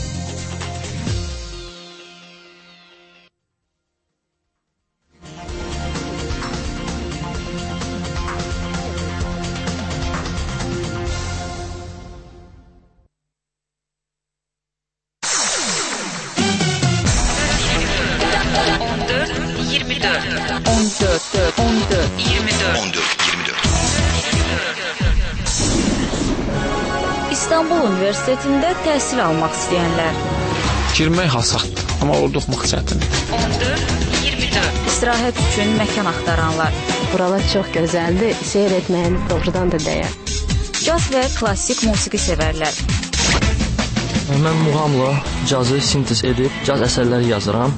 İstanbul Universitetində təhsil almaq istəyənlər. Girmək asandır, amma olduqmaq çətindir. on dörd iyirmi dörd İstirahət üçün məkan axtaranlar. Buralar çox gözəldir, seyr etməyə doğrudan da dəyər. Caz və klassik musiqi sevərlər. Mən muğamla cazı sintez edib caz əsərləri yazıram.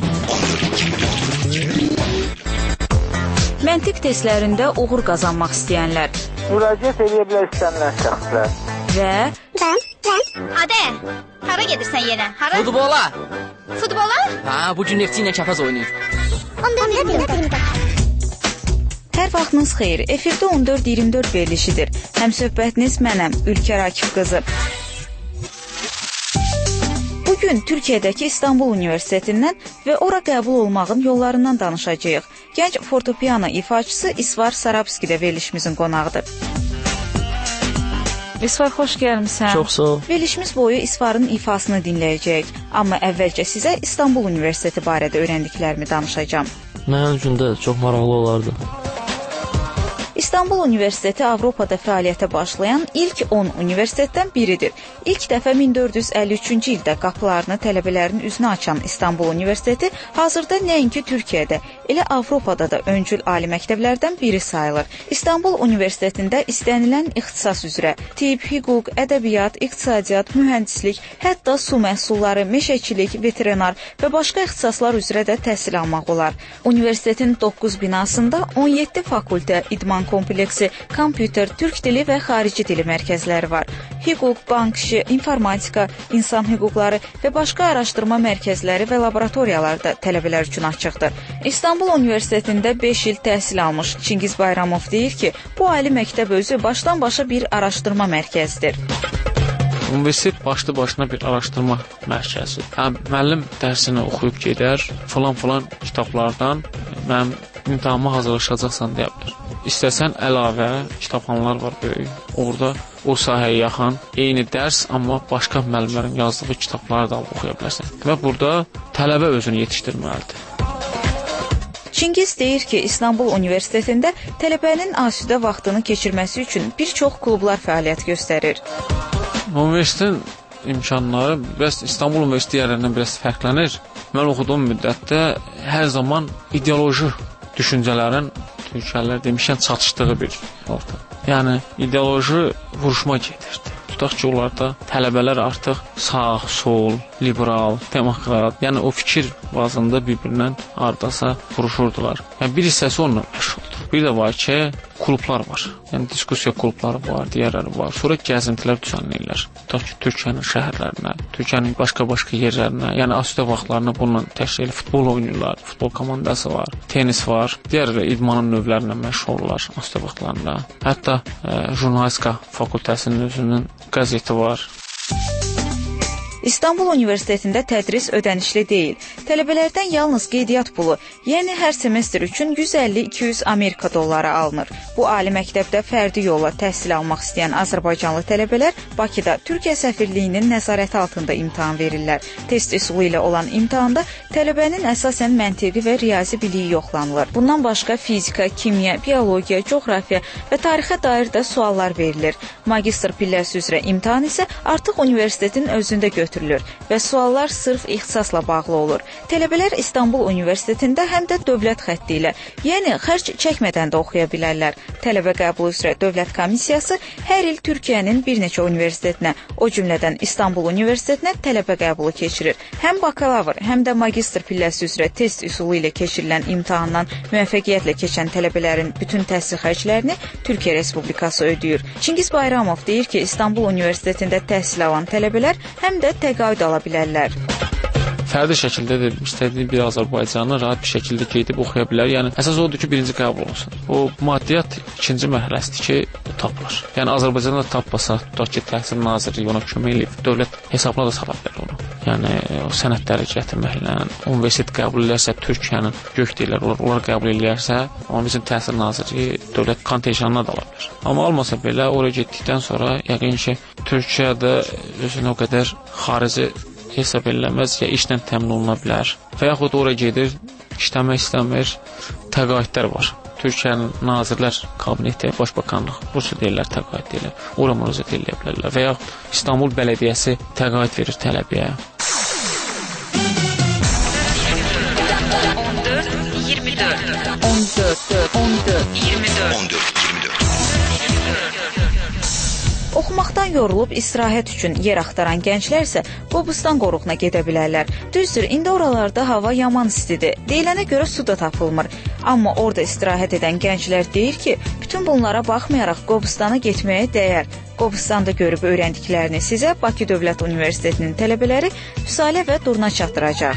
Məntiq testlərində uğur qazanmaq istəyənlər. Müraciət edə bilər istənilən şəxslər. Və Mən, mən. Adə, hara gedirsən yenə? Hara? Futbola. Futbola? Ha, bu gün Neftçi ilə çapraz oynayır. on dörd iyirmi dörd hər vaxtınız xeyir. Efirdə on dörd iyirmi dörd verilişidir. Həmsöhbətiniz mənəm, Ülkər Akif qızı. Bugün Türkiyədəki İstanbul Universitetindən və ora qəbul olmağın yollarından danışacağıq. Gənc fortepiano ifaçısı İsvar Sarabski də verilişimizin qonağıdır. İsvar, xoş gəlmisən. Çox sağ ol. Verilişimiz boyu İsvarın ifasını dinləyəcəyik. Amma əvvəlcə sizə İstanbul Universiteti barədə öyrəndiklərimi danışacağam. Mənim üçün də çox maraqlı olardı. İstanbul Universiteti Avropada fəaliyyətə başlayan ilk on universitetdən biridir. İlk dəfə min dörd yüz əlli üçüncü ildə qapılarını tələbələrin üzünə açan İstanbul Universiteti hazırda nəinki Türkiyədə, elə Avropada da öncül ali məktəblərdən biri sayılır. İstanbul Universitetində istənilən ixtisas üzrə tibb, hüquq, ədəbiyyat, iqtisadiyyat, mühəndislik, hətta su məhsulları, meşəçilik, veterinar və başqa ixtisaslar üzrə də təhsil almaq olar. Universitetin doqquz binasında on yeddi fakültə, idman kompleksi, kompüter, türk dili və xarici dili mərkəzləri var. Hüquq, bank işi, informatika, insan hüquqları və başqa araşdırma mərkəzləri və laboratoriyalar da tələbələr üçün açıqdır. İstanbul Universitetində beş il təhsil almış Çingiz Bayramov deyir ki, bu ali məktəb özü başdan başa bir araşdırma mərkəzidir. Universitet başlı başına bir araşdırma mərkəzi. Hə, müəllim dərsini oxuyub gedər, falan-falan kitablardan mənim imtahanıma hazırlaşacaqsan deyə bilər. İstəsən əlavə kitabxanalar var böyük. Orada o sahəyə yaxın eyni dərs, amma başqa müəllimlərin yazdığı kitabları da alıb oxuya bilərsən. Və burada tələbə özünü yetişdirməlidir. Çingiz deyir ki, İstanbul Universitetində tələbənin asudə vaxtını keçirməsi üçün bir çox klublar fəaliyyət göstərir. Universitetin imkanları biraz İstanbul Universitetlərindən biraz fərqlənir. Mən oxuduğum müddətdə hər zaman ideoloji düşüncələrin Türkiyələr demişən çatışdığı bir ortam. Yəni ideoloji vuruşma gedirdi. Tutaq ki, onlarda tələbələr artıq sağ, sol, liberal, demokrat, yəni o fikir bazında bir-birindən hardasa vuruşurdular. Yəni bir hissəsi onunla məşğuldur. Bir də var ki, klublar var. Yəni diskussiya klubları var, digərləri var. Sonra gəzintilər düzənləyirlər. Tutaq ki, Türkiyənin şəhərlərinə, Türkiyənin başqa-başqa yerlərinə, yəni asudə vaxtlarını bununla təşkil edib futbol oynayırlar. Futbol komandası var, tenis var, digər idmanın növlərinə məşğul olurlar asudə vaxtlarında. Hətta e, jurnalistika fakültəsinin özünün qəzeti var. İstanbul Universitetində tədris ödənişli deyil. Tələbələrdən yalnız qeydiyyat pulu, yəni hər semestr üçün yüz əlli iki yüz Amerika dolları alınır. Bu ali məktəbdə fərdi yolla təhsil almaq istəyən azərbaycanlı tələbələr Bakıda Türkiyə səfirliyinin nəzarəti altında imtahan verirlər. Test üsulu ilə olan imtahanda tələbənin əsasən məntiqi və riyazi biliyi yoxlanılır. Bundan başqa fizika, kimya, biologiya, coğrafiya və tarixə dair də suallar verilir. Magistr pilləsi üzrə imtahan isə artıq universitetin özündə götürülür və suallar sırf ixtisasla bağlı olur. Tələbələr İstanbul Universitetində həm də dövlət xətti ilə, yəni xərc çəkmədən də oxuya bilərlər. Tələbə qəbulu üzrə dövlət komissiyası hər il Türkiyənin bir neçə universitetinə, o cümlədən İstanbul Universitetinə tələbə qəbulu keçirir. Həm bakalavr, həm də magistr pilləsi üzrə test üsulu ilə keçirilən imtahandan müvəffəqiyyətlə keçən tələbələrin bütün təhsil xərclərini Türkiyə Respublikası ödəyir. Çingiz Bayramov deyir ki, İstanbul Universitetində təhsil alan tələbələr həm də təqaüd ala bilərlər. Fərdi şəkildə də istədiyi bir Azərbaycanı rahat bir şəkildə gedib oxuya bilər. Yəni əsas odur ki, birinci qəbul olsun. O maddiyyat ikinci mərhələsidir ki, tapılır. Yəni Azərbaycanda tapmasa, tutaq ki, Təhsil Nazirliyi ona kömək edib, dövlət hesabına da sala bilər onu. Yəni o sənədləri gətirməklə, universitet qəbul edərsə, Türkiyənin gök deyirlər, onlar, onlar qəbul edərsə, amma bizim Təhsil Nazirliyi dövlət kontenjanına da ala bilər. Amma almasa belə, oraya getdikdən sonra yəqin ki, Türkiyədə özünə o qədər xarici hesab ediləməz, ya işlə təmin oluna bilər və yaxud oraya gedir, işləmək istəmir, təqaüdlər var. Türkiyənin Nazirlər Kabineti, Başbakanlıq, Bursa deyirlər, təqaüd deyirlər, ora müraciət edə bilərlər və ya İstanbul Bələdiyyəsi təqaüd verir tələbəyə. on dörd iyirmi dörd on dörd on dörd iyirmi dörd on dörd iyirmi dörd Oxumaqdan yorulub istirahət üçün yer axtaran gənclər isə Qobustan qoruğuna gedə bilərlər. Düzdür, indi oralarda hava yaman istidir. Deyilənə görə su da tapılmır. Amma orada istirahət edən gənclər deyir ki, bütün bunlara baxmayaraq Qobustana getməyə dəyər. Qobustanda görüb öyrəndiklərini sizə Bakı Dövlət Universitetinin tələbələri Vüsalə və Durna çatdıracaq.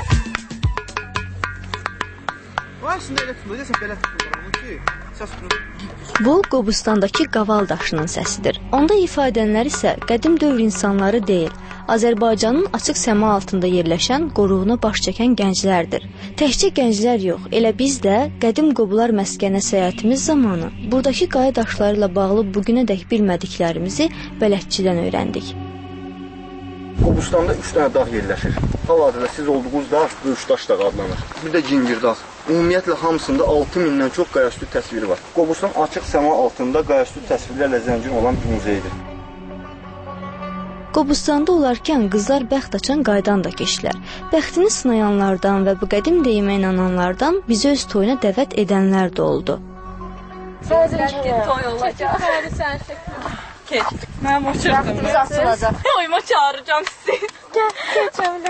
Bu, Qobustandakı qaval daşının səsidir. Onda ifadənlər isə qədim dövr insanları deyil, Azərbaycanın açıq səma altında yerləşən qoruğuna baş çəkən gənclərdir. Təkcə gənclər yox, elə biz də qədim Qobular məskəninə səyahətimiz zamanı buradakı qaya daşlarıyla bağlı bugünədək bilmədiklərimizi bələdçidən öyrəndik. Qobustanda üç dənə dağ yerləşir. Hal-hazırda siz olduğunuz dağ Böyük Daş dağı adlanır. Bir də Cingir dağ. Ümumiyyətlə hamısında altı mindən çox qayaüstü təsviri var. Qobustan açıq səma altında qayaüstü təsvirlərlə zəngin olan bir muzeydir. Qobustanda olarkən qızlar bəxt açan qaydan da keçdilər. Bəxtini sınayanlardan və bu qədim deyimə inananlardan bizi öz toyuna dəvət edənlər də oldu. Sənin toy olacaq. Hələ sən keç. Mənim uçurdum. Biz açılacaq. Oyma çağıracağam sizi. Gəl, keçəmlə.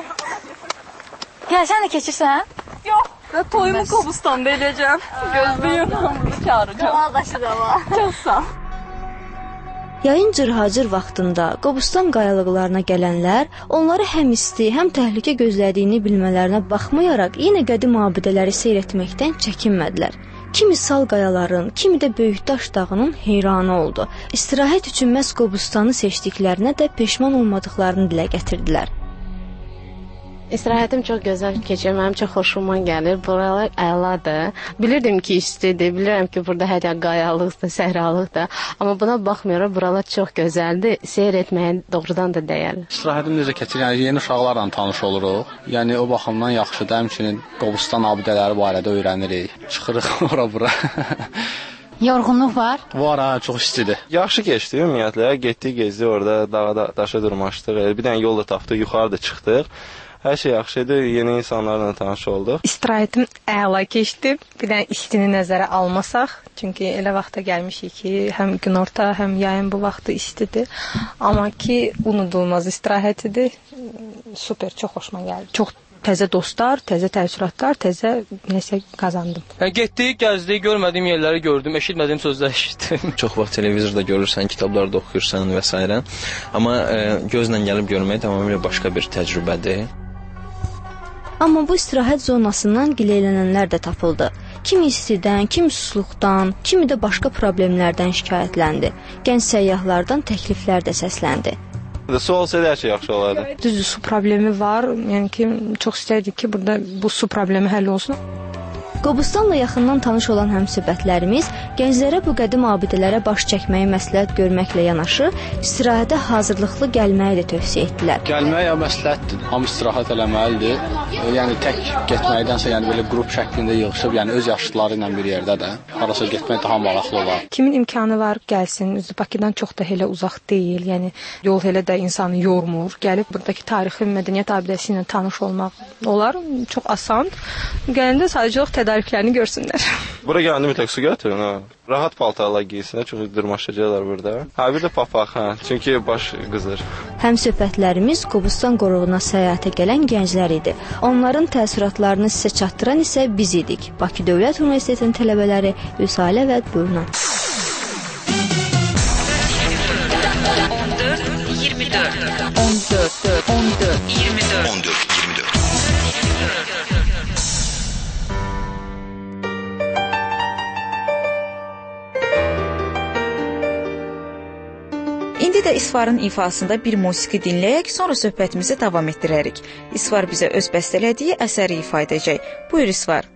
Ya sən də keçirsən? Yox. Və toyumu Qobustanda edəcəm. Gözlüyüm, hamını çağıracağım. Qonaqdaşı da var. Çox sağ. Yayın cırhacır vaxtında Qobustan qayalıqlarına gələnlər onları həm isti, həm təhlükə gözlədiyini bilmələrinə baxmayaraq yenə qədim abidələri seyr etməkdən çəkinmədilər. Kimi sal qayaların, kimi də Böyük Daş dağının heyranı oldu. İstirahət üçün məhz Qobustanı seçdiklərinə də peşman olmadıqlarını dilə gətirdilər. İstirahətim çox gözəl keçir, mənim çox xoşuma gəlir. Buralar əladır. Bilirdim ki, istidir, bilirəm ki, burada hər yer qayalıqdır, səhralıqdır. Amma buna baxmayaraq buralar çox gözəldir. Seyr etməyə doğrudan da dəyər. İstirahətim necə keçir? Yəni yeni uşaqlarla tanış oluruq. Yəni o baxımdan yaxşıdır. Həmçinin Qobustan abidələri barədə öyrənirik. Çıxırıq ora-bura. Yorğunluq var? Var ha, çox istidir. Yaxşı keçdi ümumiyyətlə. Getdik, gezdik orada, dağa daşa durmaşdıq. Bir dənə yol da tapdıq, yuxarıda çıxdıq. Hər şey yaxşı idi, yeni insanlarla tanış olduq. İstirahətim əla keçdi. Bir də istini nəzərə almasaq, çünki elə vaxta gəlmişik ki, həm günorta, həm yayın bu vaxtı istidir. Amma ki, unudulmaz istirahət idi. Super, çox xoşuma gəldi. Çox təzə dostlar, təzə təəssüratlar, təzə nəsə qazandım. Yəni getdik, gəzdik, görmədiyim yerləri gördüm, eşitmədiyim sözlər eşitdim. Çox vaxt televizorda görürsən, kitablarda oxuyursan və s. Amma e, gözlə gəlib görmək tamamilə başqa bir təcrübədir. Amma bu istirahət zonasından gileylənənlər də tapıldı. Kimi istidən, kimi susluqdan, kimi də başqa problemlərdən şikayətləndi. Gənc səyyahlardan təkliflər də səsləndi. Su olsaydı hər şey yaxşı olardı. Düzdür, su problemi var. Yəni ki, çox istərdik ki, burada bu su problemi həll olsun. Qobustanla yaxından tanış olan həmsöhbətlərimiz gənclərə bu qədim abidələrə baş çəkməyi məsləhət görməklə yanaşı, istirahətə hazırlıqlı gəlməyi də tövsiyə etdilər. Gəlmək ya məsləhətdir, hamı istirahət eləməlidir. Yəni tək getməkdənsə, yəni belə qrup şəklində yığılıb, yəni öz yaşlıları ilə bir yerdə də harasa getmək daha maraqlı olar. Kimin imkanı var, gəlsin. Üzü Bakıdan çox da elə uzaq deyil. Yəni yol elə də insanı yormur. Gəlib buradakı tarixi mədəniyyət abidəsi ilə tanış olmaq olar. Çox asan. Gələndə sadəcə tədarüklərini görsünlər. Bura gələndə mütləq su gətirin, ha. Rahat paltarlar giysinlər, çox dırmaşacaqlar burada. Hə, bir də papaq, hə, çünki baş qızır. Həmsöhbətlərimiz Qobustan qoruğuna səyahətə gələn gənclər idi. Onların təəssüratlarını sizə çatdıran isə biz idik. Bakı Dövlət Universitetinin tələbələri Vüsalə və Durna. on dörd iyirmi dörd on dörd on dörd iyirmi dörd on dörd iyirmi dörd İndi də İsvarın ifasında bir musiqi dinləyək, sonra söhbətimizi davam etdirərik. İsvar bizə öz bəstələdiyi əsəri ifa edəcək. Buyur İsvar.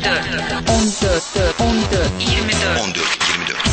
dörd, on dörd, on dörd, iyirmi dörd, on dörd iyirmi dörd.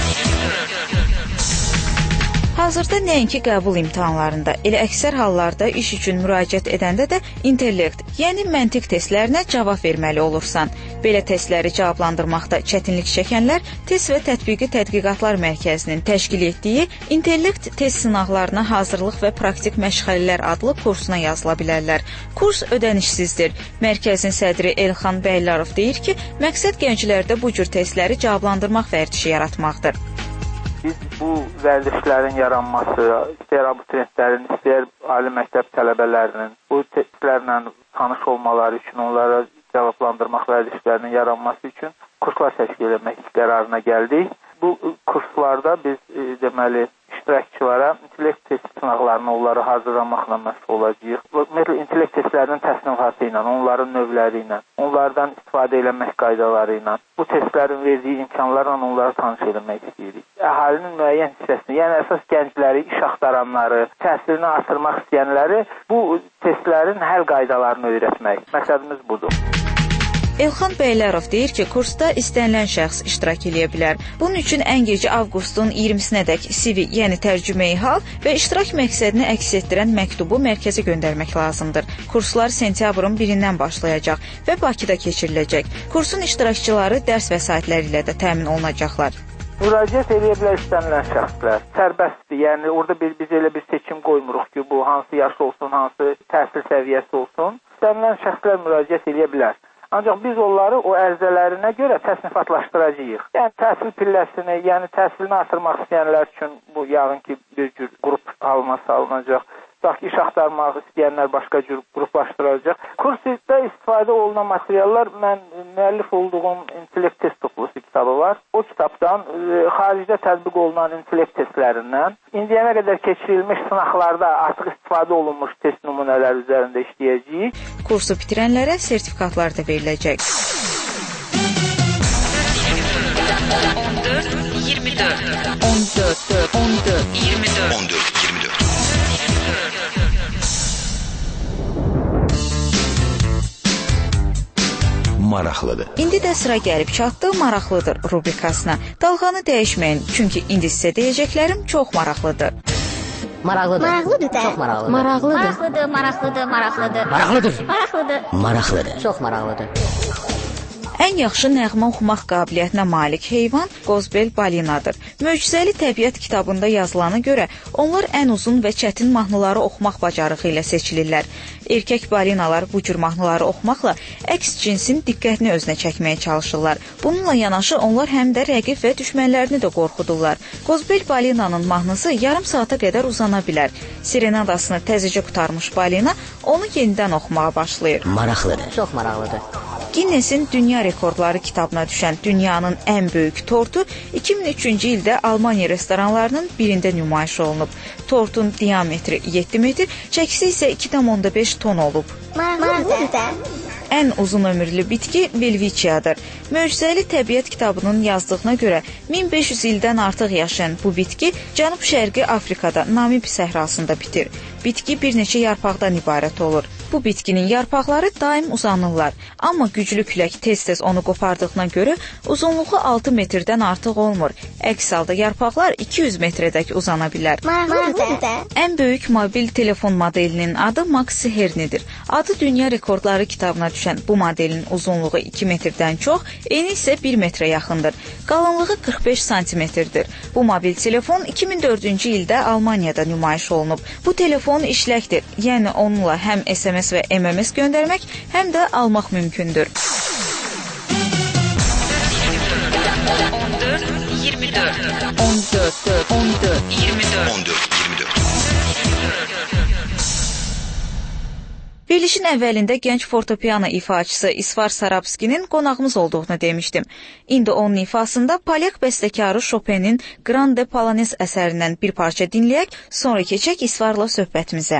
Hazırda nəinki qəbul imtahanlarında, elə əksər hallarda iş üçün müraciət edəndə də intellekt, yəni məntiq testlərinə cavab verməli olursan. Belə testləri cavablandırmaqda çətinlik çəkənlər Test və Tətbiqi Tədqiqatlar Mərkəzinin təşkil etdiyi İntellekt test sınaqlarına hazırlıq və praktik məşğələlər adlı kursuna yazıla bilərlər. Kurs ödənişsizdir. Mərkəzin sədri Elxan Bəylarov deyir ki, məqsəd gənclərdə bu cür testləri cavablandırmaq vərdişi yaratmaqdır. Biz bu vərdişlərin yaranması, istəyər abituriyentlərin, istəyər ali məktəb tələbələrinin bu testlərlə tanış olmaları üçün, onlara cavablandırmaq vərdişlərinin yaranması üçün kurslar təşkil etmək qərarına gəldik. Bu kurslarda biz e, deməli iştirakçılara intellekt test sınaqlarını onları hazırlamaqla məşğul olacağıq. Ümumiyyətlə intellekt testlərinin təsnifatı ilə, onların növləri ilə, onlardan istifadə etmək qaydaları ilə, bu testlərin verdiyi imkanlarla onları tanış etmək istəyirik. Əhalinin müəyyən hissəsini, yəni əsas gəncləri, iş axtaranları, təhsilini artırmaq istəyənləri bu testlərin həll qaydalarını öyrətmək. Məqsədimiz budur. Elxan Bəylərov deyir ki, kursda istənilən şəxs iştirak edə bilər. Bunun üçün ən gec avqustun iyirmisinədək C V, yəni tərcümeyi hal və iştirak məqsədini əks etdirən məktubu mərkəzə göndərmək lazımdır. Kurslar sentyabrın birindən başlayacaq və Bakıda keçiriləcək. Kursun iştirakçıları dərs vəsaitləri ilə də təmin olunacaqlar. Müraciət edə bilər istənilən şəxslər. Sərbəstdir, yəni orada bir, biz elə bir seçim qoymuruq ki, bu hansı yaş olsun, hansı təhsil səviyyəsi olsun. İstənilən şəxslər müraciət edə bilər. Ancaq biz onları o ərizələrinə görə təsnifatlaşdıracağıq. Yəni təhsil pilləsini, yəni təhsilini artırmaq istəyənlər üçün bu yəqin ki bir cür qrup halına salınacaq. Tutaq ki, iş axtarmaq istəyənlər başqa cür qruplaşdırılacaq. Kursda istifadə olunan materiallar, mən müəllif olduğum intellekt test toplusu kitabı var. O kitabdan e, xaricdə tətbiq olunan intellekt testlərindən indiyənə qədər keçirilmiş sınaqlarda artıq istifadə olunmuş test nümunələri üzərində işləyəcəyik. Kursu bitirənlərə sertifikatlar da veriləcək. on dörd iyirmi dörd, on dörd, on dörd, iyirmi dörd, on dörd iyirmi dörd. Maraqlıdır. İndi də sıra gəlib çatdı maraqlıdır rubrikasına. Dalğanı dəyişməyin, çünki indi sizə deyəcəklərim çox maraqlıdır. Maraqlıdır. Maraqlıdır da. Çox maraqlıdır. Maraqlıdır. Maraqlıdır, maraqlıdır, maraqlıdır. Maraqlıdır. Maraqlıdır. Maraqlıdır. Çox maraqlıdır. Ən yaxşı nəğmə oxumaq qabiliyyətinə malik heyvan qozbel balinadır. Möcüzəli təbiət kitabında yazılana görə onlar ən uzun və çətin mahnıları oxumaq bacarığı ilə seçilirlər. Erkək balinalar bu cür mahnıları oxumaqla əks cinsin diqqətini özünə çəkməyə çalışırlar. Bununla yanaşı onlar həm də rəqib və düşmənlərini də qorxudurlar. Qozbel balinanın mahnısı yarım saata qədər uzana bilər. Serenadasını təzəcə qurtarmış balina onu yenidən oxumağa başlayır. Maraqlıdır. Çox maraqlıdır. Guinness-in Dünya Rekordları kitabına düşən dünyanın ən böyük tortu iki min üçüncü ildə Almaniya restoranlarının birində nümayiş olunub. Tortun diametri yeddi metr, çəkisi isə iki tam onda beş ton olub. Maraqlıdır da. Ən uzun ömürlü bitki Welwitschia-dır. Möcüzəli təbiət kitabının yazdığına görə min beş yüz ildən artıq yaşayan bu bitki Cənub-Şərqi Afrikada Namib səhrasında bitir. Bitki bir neçə yarpaqdan ibarət olur. Bu bitkinin yarpaqları daim uzanırlar, amma güclü külək tez-tez onu qopardığına görə uzunluğu altı metrdən artıq olmur. Əks halda yarpaqlar iki yüz metrədək uzana bilər. Maraqlıdır da. Ən böyük mobil telefon modelinin adı Maxi Hernidir. Adı Dünya Rekordları kitabına düşən bu modelin uzunluğu iki metrdən çox, eni isə bir metrə yaxındır. Qalınlığı qırx beş santimetrdir. Bu mobil telefon iki min dördüncü ildə Almaniyada nümayiş olunub. Bu telefon işləkdir, yəni onunla həm S M S və M M S göndərmək, həm də almaq mümkündür. on dörd iyirmi dörd, on dörd, on dörd, iyirmi dörd, on dörd iyirmi dörd. Verilişin əvvəlində gənc fortepiano ifaçısı İsvar Sarabskinin qonağımız olduğunu demişdim. İndi onun ifasında polyak bəstəkarı Chopin'in Grande Polonaise əsərindən bir parça dinləyək, sonra keçək İsvarla söhbətimizə.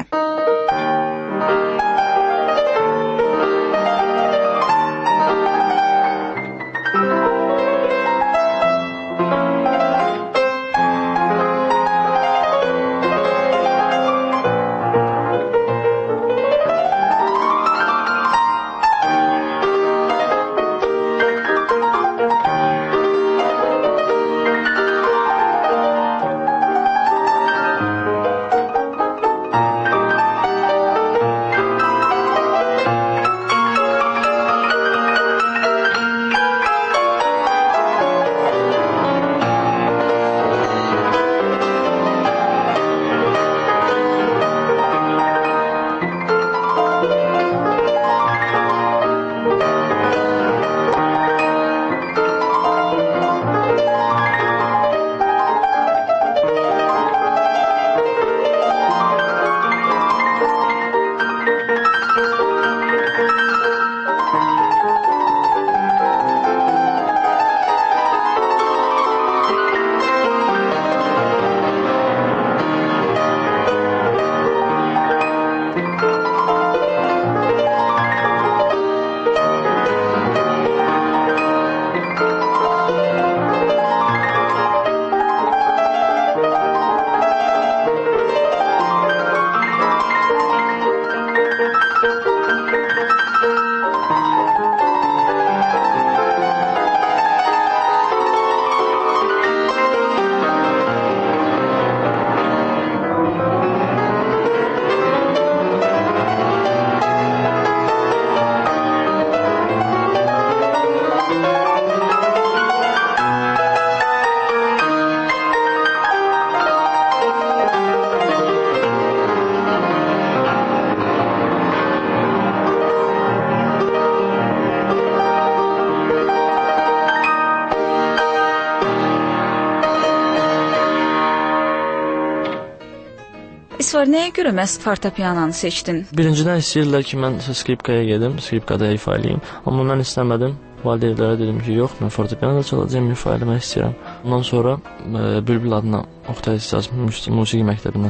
İsvar, nəyə görə məhz fortepianonu seçdin? Birincidən istəyirlər ki, mən skripkaya gedim, skripkada ifa eləyim. Amma mən istəmədim. Valideynlərə dedim ki, yox, mən fortepianoda çalacağam, ifa eləmək istəyirəm. Ondan sonra e, Bülbül adına Oxtay İcaz musiqi məktəbinə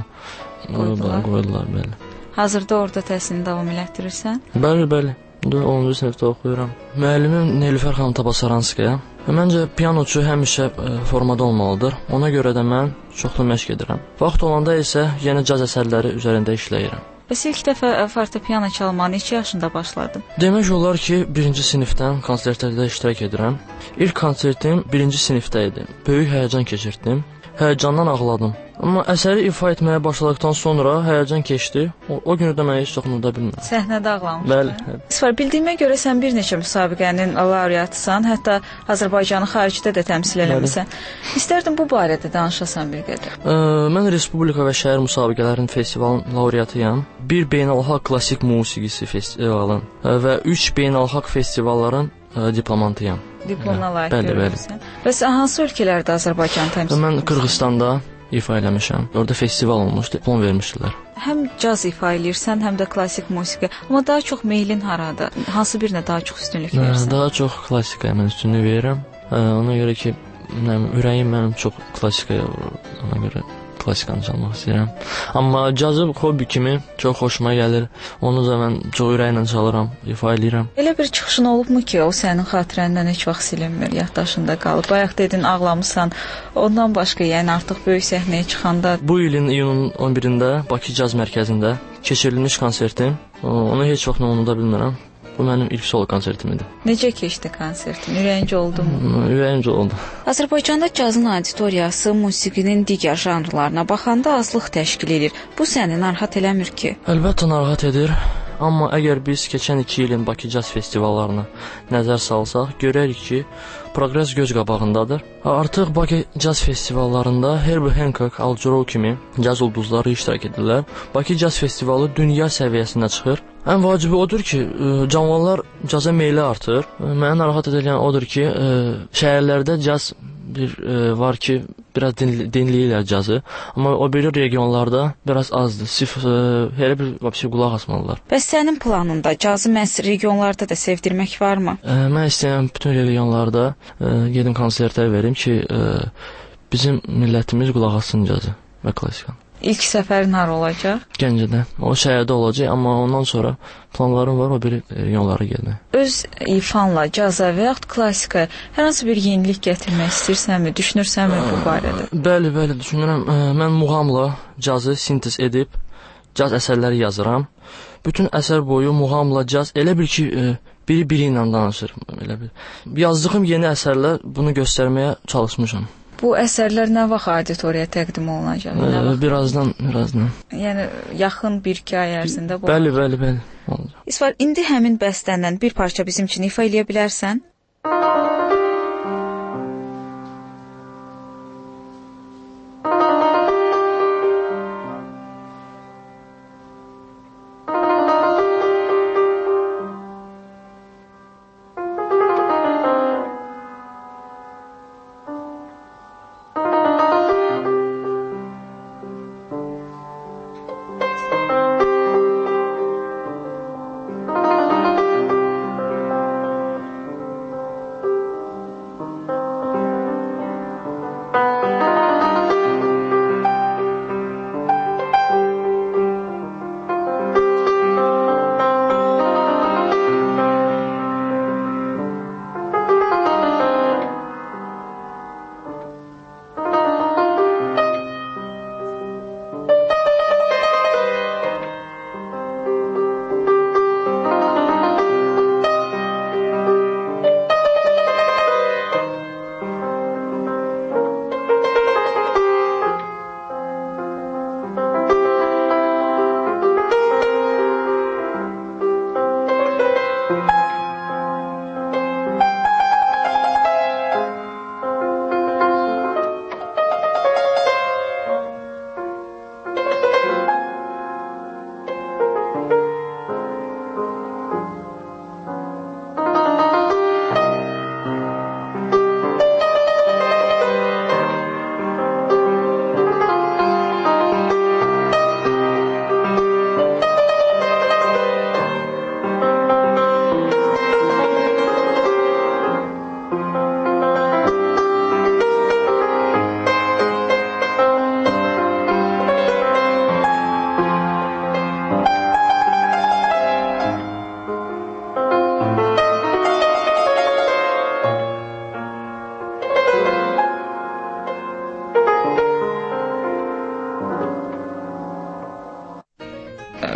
qoydular, bəli. Hazırda orada təhsilini davam elətdirirsən? Bəli, bəli. onuncu sinifdə oxuyuram. Müəllimim Nilüfər xanım Tabasaranskaya. Məncə pianoçu həmişə formada olmalıdır. Ona görə də mən çoxlu məşq edirəm. Vaxt olanda isə yeni caz əsərləri üzərində işləyirəm. Bəs ilk dəfə fortepiano çalmağa neçə yaşında başladın? Demək olar ki, birinci sinifdən konsertlərdə iştirak edirəm. İlk konsertim birinci sinifdə idi. Böyük həyəcan keçirtdim. Həyəcandan ağladım. Amma əsəri ifa etməyə başladıqdan sonra həyəcan keçdi. O, o günü də mən heç çox unuda bilmirəm. Səhnədə ağlamışdın. Bəli. İsvar, bildiyimə görə sən bir neçə müsabiqənin laureatısan, hətta Azərbaycanı xaricdə də təmsil eləmisən. İstərdim bu barədə danışasan bir qədər. Ə, mən Respublika və şəhər müsabiqələrinin festivalın laureatıyam. Bir beynəlxalq klassik musiqisi festivalın və üç beynəlxalq festivalların ə, diplomantıyam. Diplomla layiq görürsən. Bəs hansı ölkələrdə Azərbaycanı təmsil edirsən? Mən Qırğızstanda ifa eləmişəm. Orada festival olmuşdu, diplom vermişdilər. Həm caz ifa eləyirsən, həm də klassik musiqi. Amma daha çox meylin harada? Hansı birinə daha çox üstünlük verirsən? Daha çox klassikaya mən üstünlük verirəm. Ona görə ki, ürəyim mənim çox klassikaya vurur. Ona görə klassikanı çalmaq istəyirəm. Amma cazı hobbi kimi çox xoşuma gəlir. Onu da mən çox ürəklə çalıram, ifa eləyirəm. Elə bir çıxışın olubmu ki, o sənin xatirəndən heç vaxt silinmir, yaddaşında qalıb? Bayaq dedin, ağlamısan. Ondan başqa, yəni artıq böyük səhnəyə çıxanda... Bu ilin iyunun on birində Bakı Caz Mərkəzində keçirilmiş konsertim. Onu heç vaxt unuda bilmirəm. Bu mənim ilk solo konsertim idi. Necə keçdi konsertin? Ürəyincə oldu mu? Ürəyincə oldu. Azərbaycanda cazın auditoriyası musiqinin digər janrlarına baxanda azlıq təşkil edir. Bu səni narahat eləmir ki? Əlbəttə narahat edir. Amma əgər biz keçən iki ilin Bakı Caz festivallarına nəzər salsaq, görərik ki, proqres göz qabağındadır. Artıq Bakı Caz festivallarında Herbie Hancock, Al Jarreau kimi caz ulduzları iştirak edirlər. Bakı Caz festivalı dünya səviyyəsində çıxır. Ən vacibi odur ki, canlılar caza meyli artır. Mənə narahat edən odur ki, şəhərlərdə caz bir e, var ki, biraz dinli, dinləyirlər cazı, amma o biri regionlarda biraz azdır. Sif e, elə bir vəbsə qulaq asmalılar. Bəs sənin planında cazı məhz regionlarda da sevdirmək varmı? E, mən istəyirəm bütün regionlarda e, gedim konsertlər verim ki, e, bizim millətimiz qulaq assın cazı və klassikanı. İlk səfərin hara olacaq? Gəncədə. O şəhərdə olacaq, amma ondan sonra planlarım var o biri regionlara getmək. Öz ifanla caza və yaxud klasika hər hansı bir yenilik gətirmək istəyirsənmi, düşünürsənmi bu barədə? Bəli, bəli, düşünürəm. Mən muğamla cazı sintez edib caz əsərləri yazıram. Bütün əsər boyu muğamla caz elə bil ki, biri biri ilə danışır. Elə bil. Yazdığım yeni əsərlər bunu göstərməyə çalışmışam. Bu əsərlər nə vaxt auditoriyaya təqdim olunacaq? Ee, birazdan, birazdan. Yəni yaxın bir-iki ay ərzində bu. Bəli, bəli, bəli. Olacaq. İsvar, indi həmin bəstəndən bir parça bizim üçün ifa eləyə bilərsən?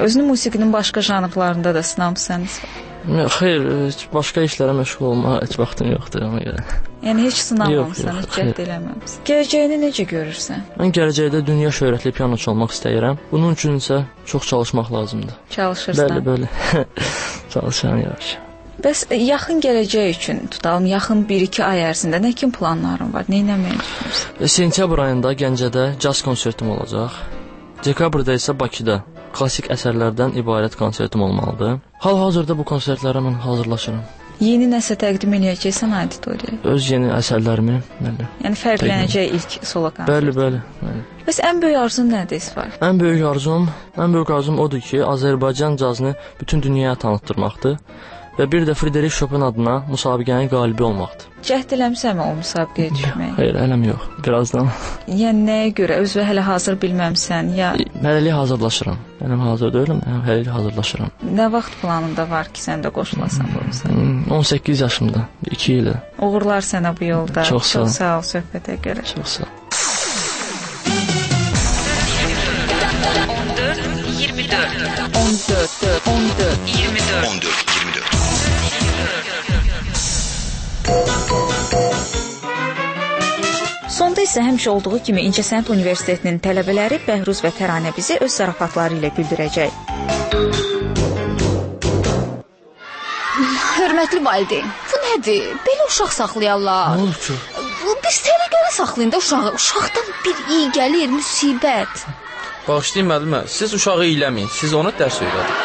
Özünü musiqinin başqa janrlarında da sınamısınız? Xeyr, başqa işlərə məşğul olmağa heç vaxtım yoxdur ona görə. Yəni heç sınamamısan, heç cəhd eləməmsən. Gələcəyini necə görürsən? Mən gələcəkdə dünya şöhrətli pianoçu olmaq istəyirəm. Bunun üçün isə çox çalışmaq lazımdır. Çalışırsan? Bəli, bəli. Çalışıram yavaş. Bəs yaxın gələcək üçün tutalım, yaxın bir iki ay ərzində nə kimi planların var? Nə etməyi düşünürsən? Sentyabr ayında Gəncədə caz konsertim olacaq. Dekabrda isə Bakıda klassik əsərlərdən ibarət konsertim olmalıdır. Hal-hazırda bu konsertlərə mən hazırlaşıram. Yeni nəsə təqdim edəcəksən auditoriyaya? Öz yeni əsərlərimi, bəli. Yəni fərqlənəcək ilk solo konsert. Bəli, bəli, bəli. Bəs ən böyük arzun nədir İsfar? Ən böyük arzum, ən böyük arzum odur ki, Azərbaycan cazını bütün dünyaya tanıtdırmaqdır və bir də Frideric Chopin adına müsabiqənin qalibi olmaqdır. Cəhd eləmsənmi o müsabiqəyə düşməyə? Xeyr, ələm yox, birazdan. Yəni nəyə görə? Özü hələ hazır bilməmsən, ya... Hələlik hazırlaşıram. Mənim hazır deyiləm, hələlik hazırlaşıram. Nə vaxt planında var ki, sən də qoşulasan bu müsabiqəyə? on səkkiz yaşımda, iki ilə. Uğurlar sənə bu yolda. Çox sağ ol. Çox sağ ol söhbətə görə. Çox sağ ol. on dörd iyirmi dörd on dörd on dörd iyirmi dörd on dörd iyirmi dörd Sonda isə həmişə olduğu kimi İncəsənət Universitetinin tələbələri Bəhruz və Təranə bizi öz zarafatları ilə güldürəcək. Hörmətli valideyn, bu nədir? Belə uşaq saxlayarlar. Nə olur ki? Biz təhlükəli saxlayın da uşağı. Uşaqdan bir iyi gəlir, müsibət. Bağışlayın müəllimə, siz uşağı iyləməyin, siz onu dərs öyrədin.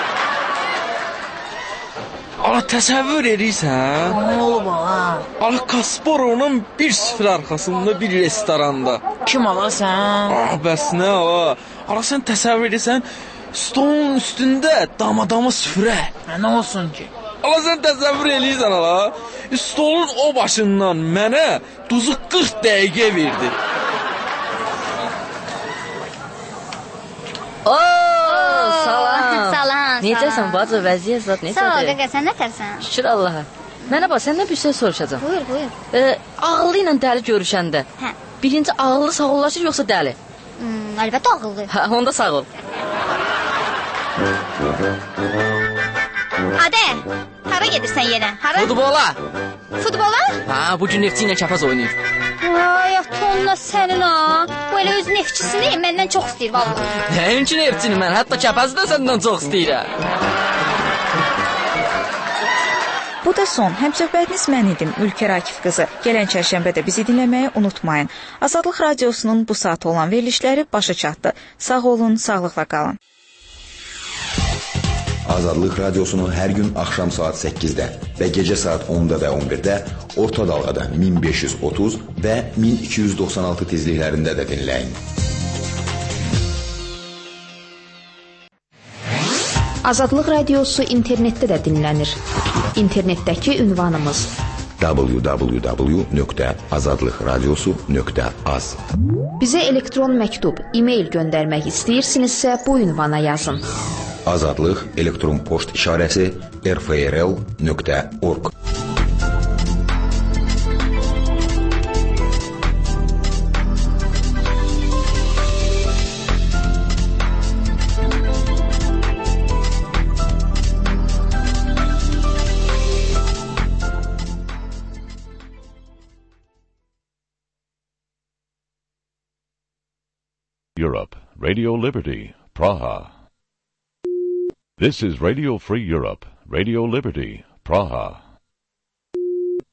Ala təsəvvür edirsən? Nə olub ha? Ala Kasparovun bir sıfır arxasında bir restoranda. Kim ala sən? Ah, bəs nə ala? Ala sən təsəvvür edirsən, stolun üstündə damadama süfrə. Hə, nə olsun ki? Ala sən təsəvvür edirsən ala? Stolun o başından mənə duzu qırx dəqiqə verdi. Oo, salam. Salam. Necəsən bacı, vəziyyət zat necədir? Sağ ol, qaqa, sən nətərsən? Şükür Allaha. Mənə bax, səndən bir şey soruşacağam. Buyur, buyur. Ee, ağıllı ilə dəli görüşəndə, hə. Birinci ağıllı sağollaşır yoxsa dəli? Hmm, əlbəttə ağıllı. Hə, onda sağ ol. Adə, hara gedirsən yenə? Hara? Futbola. Futbola? Ha, bugün Neftçi ilə kəpəz oynayır. Ay, atonla sənin ha. Bu elə öz neftçisini məndən çox istəyir valla. Nəinki Neftçini mən, hətta kəpəzi də səndən çox istəyirəm. Bu da son. Həmsöhbətiniz mən idim, Ülkər Akif qızı. Gələn çərşənbədə bizi dinləməyi unutmayın. Azadlıq Radiosunun bu saat olan verilişləri başa çatdı. Sağ olun, sağlıqla qalın. Azadlıq Radiosunu hər gün axşam saat səkkizdə və gecə saat onda və on birdə orta dalğada min beş yüz otuz və min iki yüz doxsan altı tezliklərində də dinləyin. Azadlıq Radiosu internetdə də dinlənir. İnternetdəki ünvanımız w w w nöqtə azadlıqradiosu nöqtə az. Bizə elektron məktub, e-mail göndərmək istəyirsinizsə bu ünvana yazın. Azadlıq elektron poçt işarəsi r f r l nöqtə org. Europe, Radio Liberty, Praha. This is Radio Free Europe, Radio Liberty, Praha.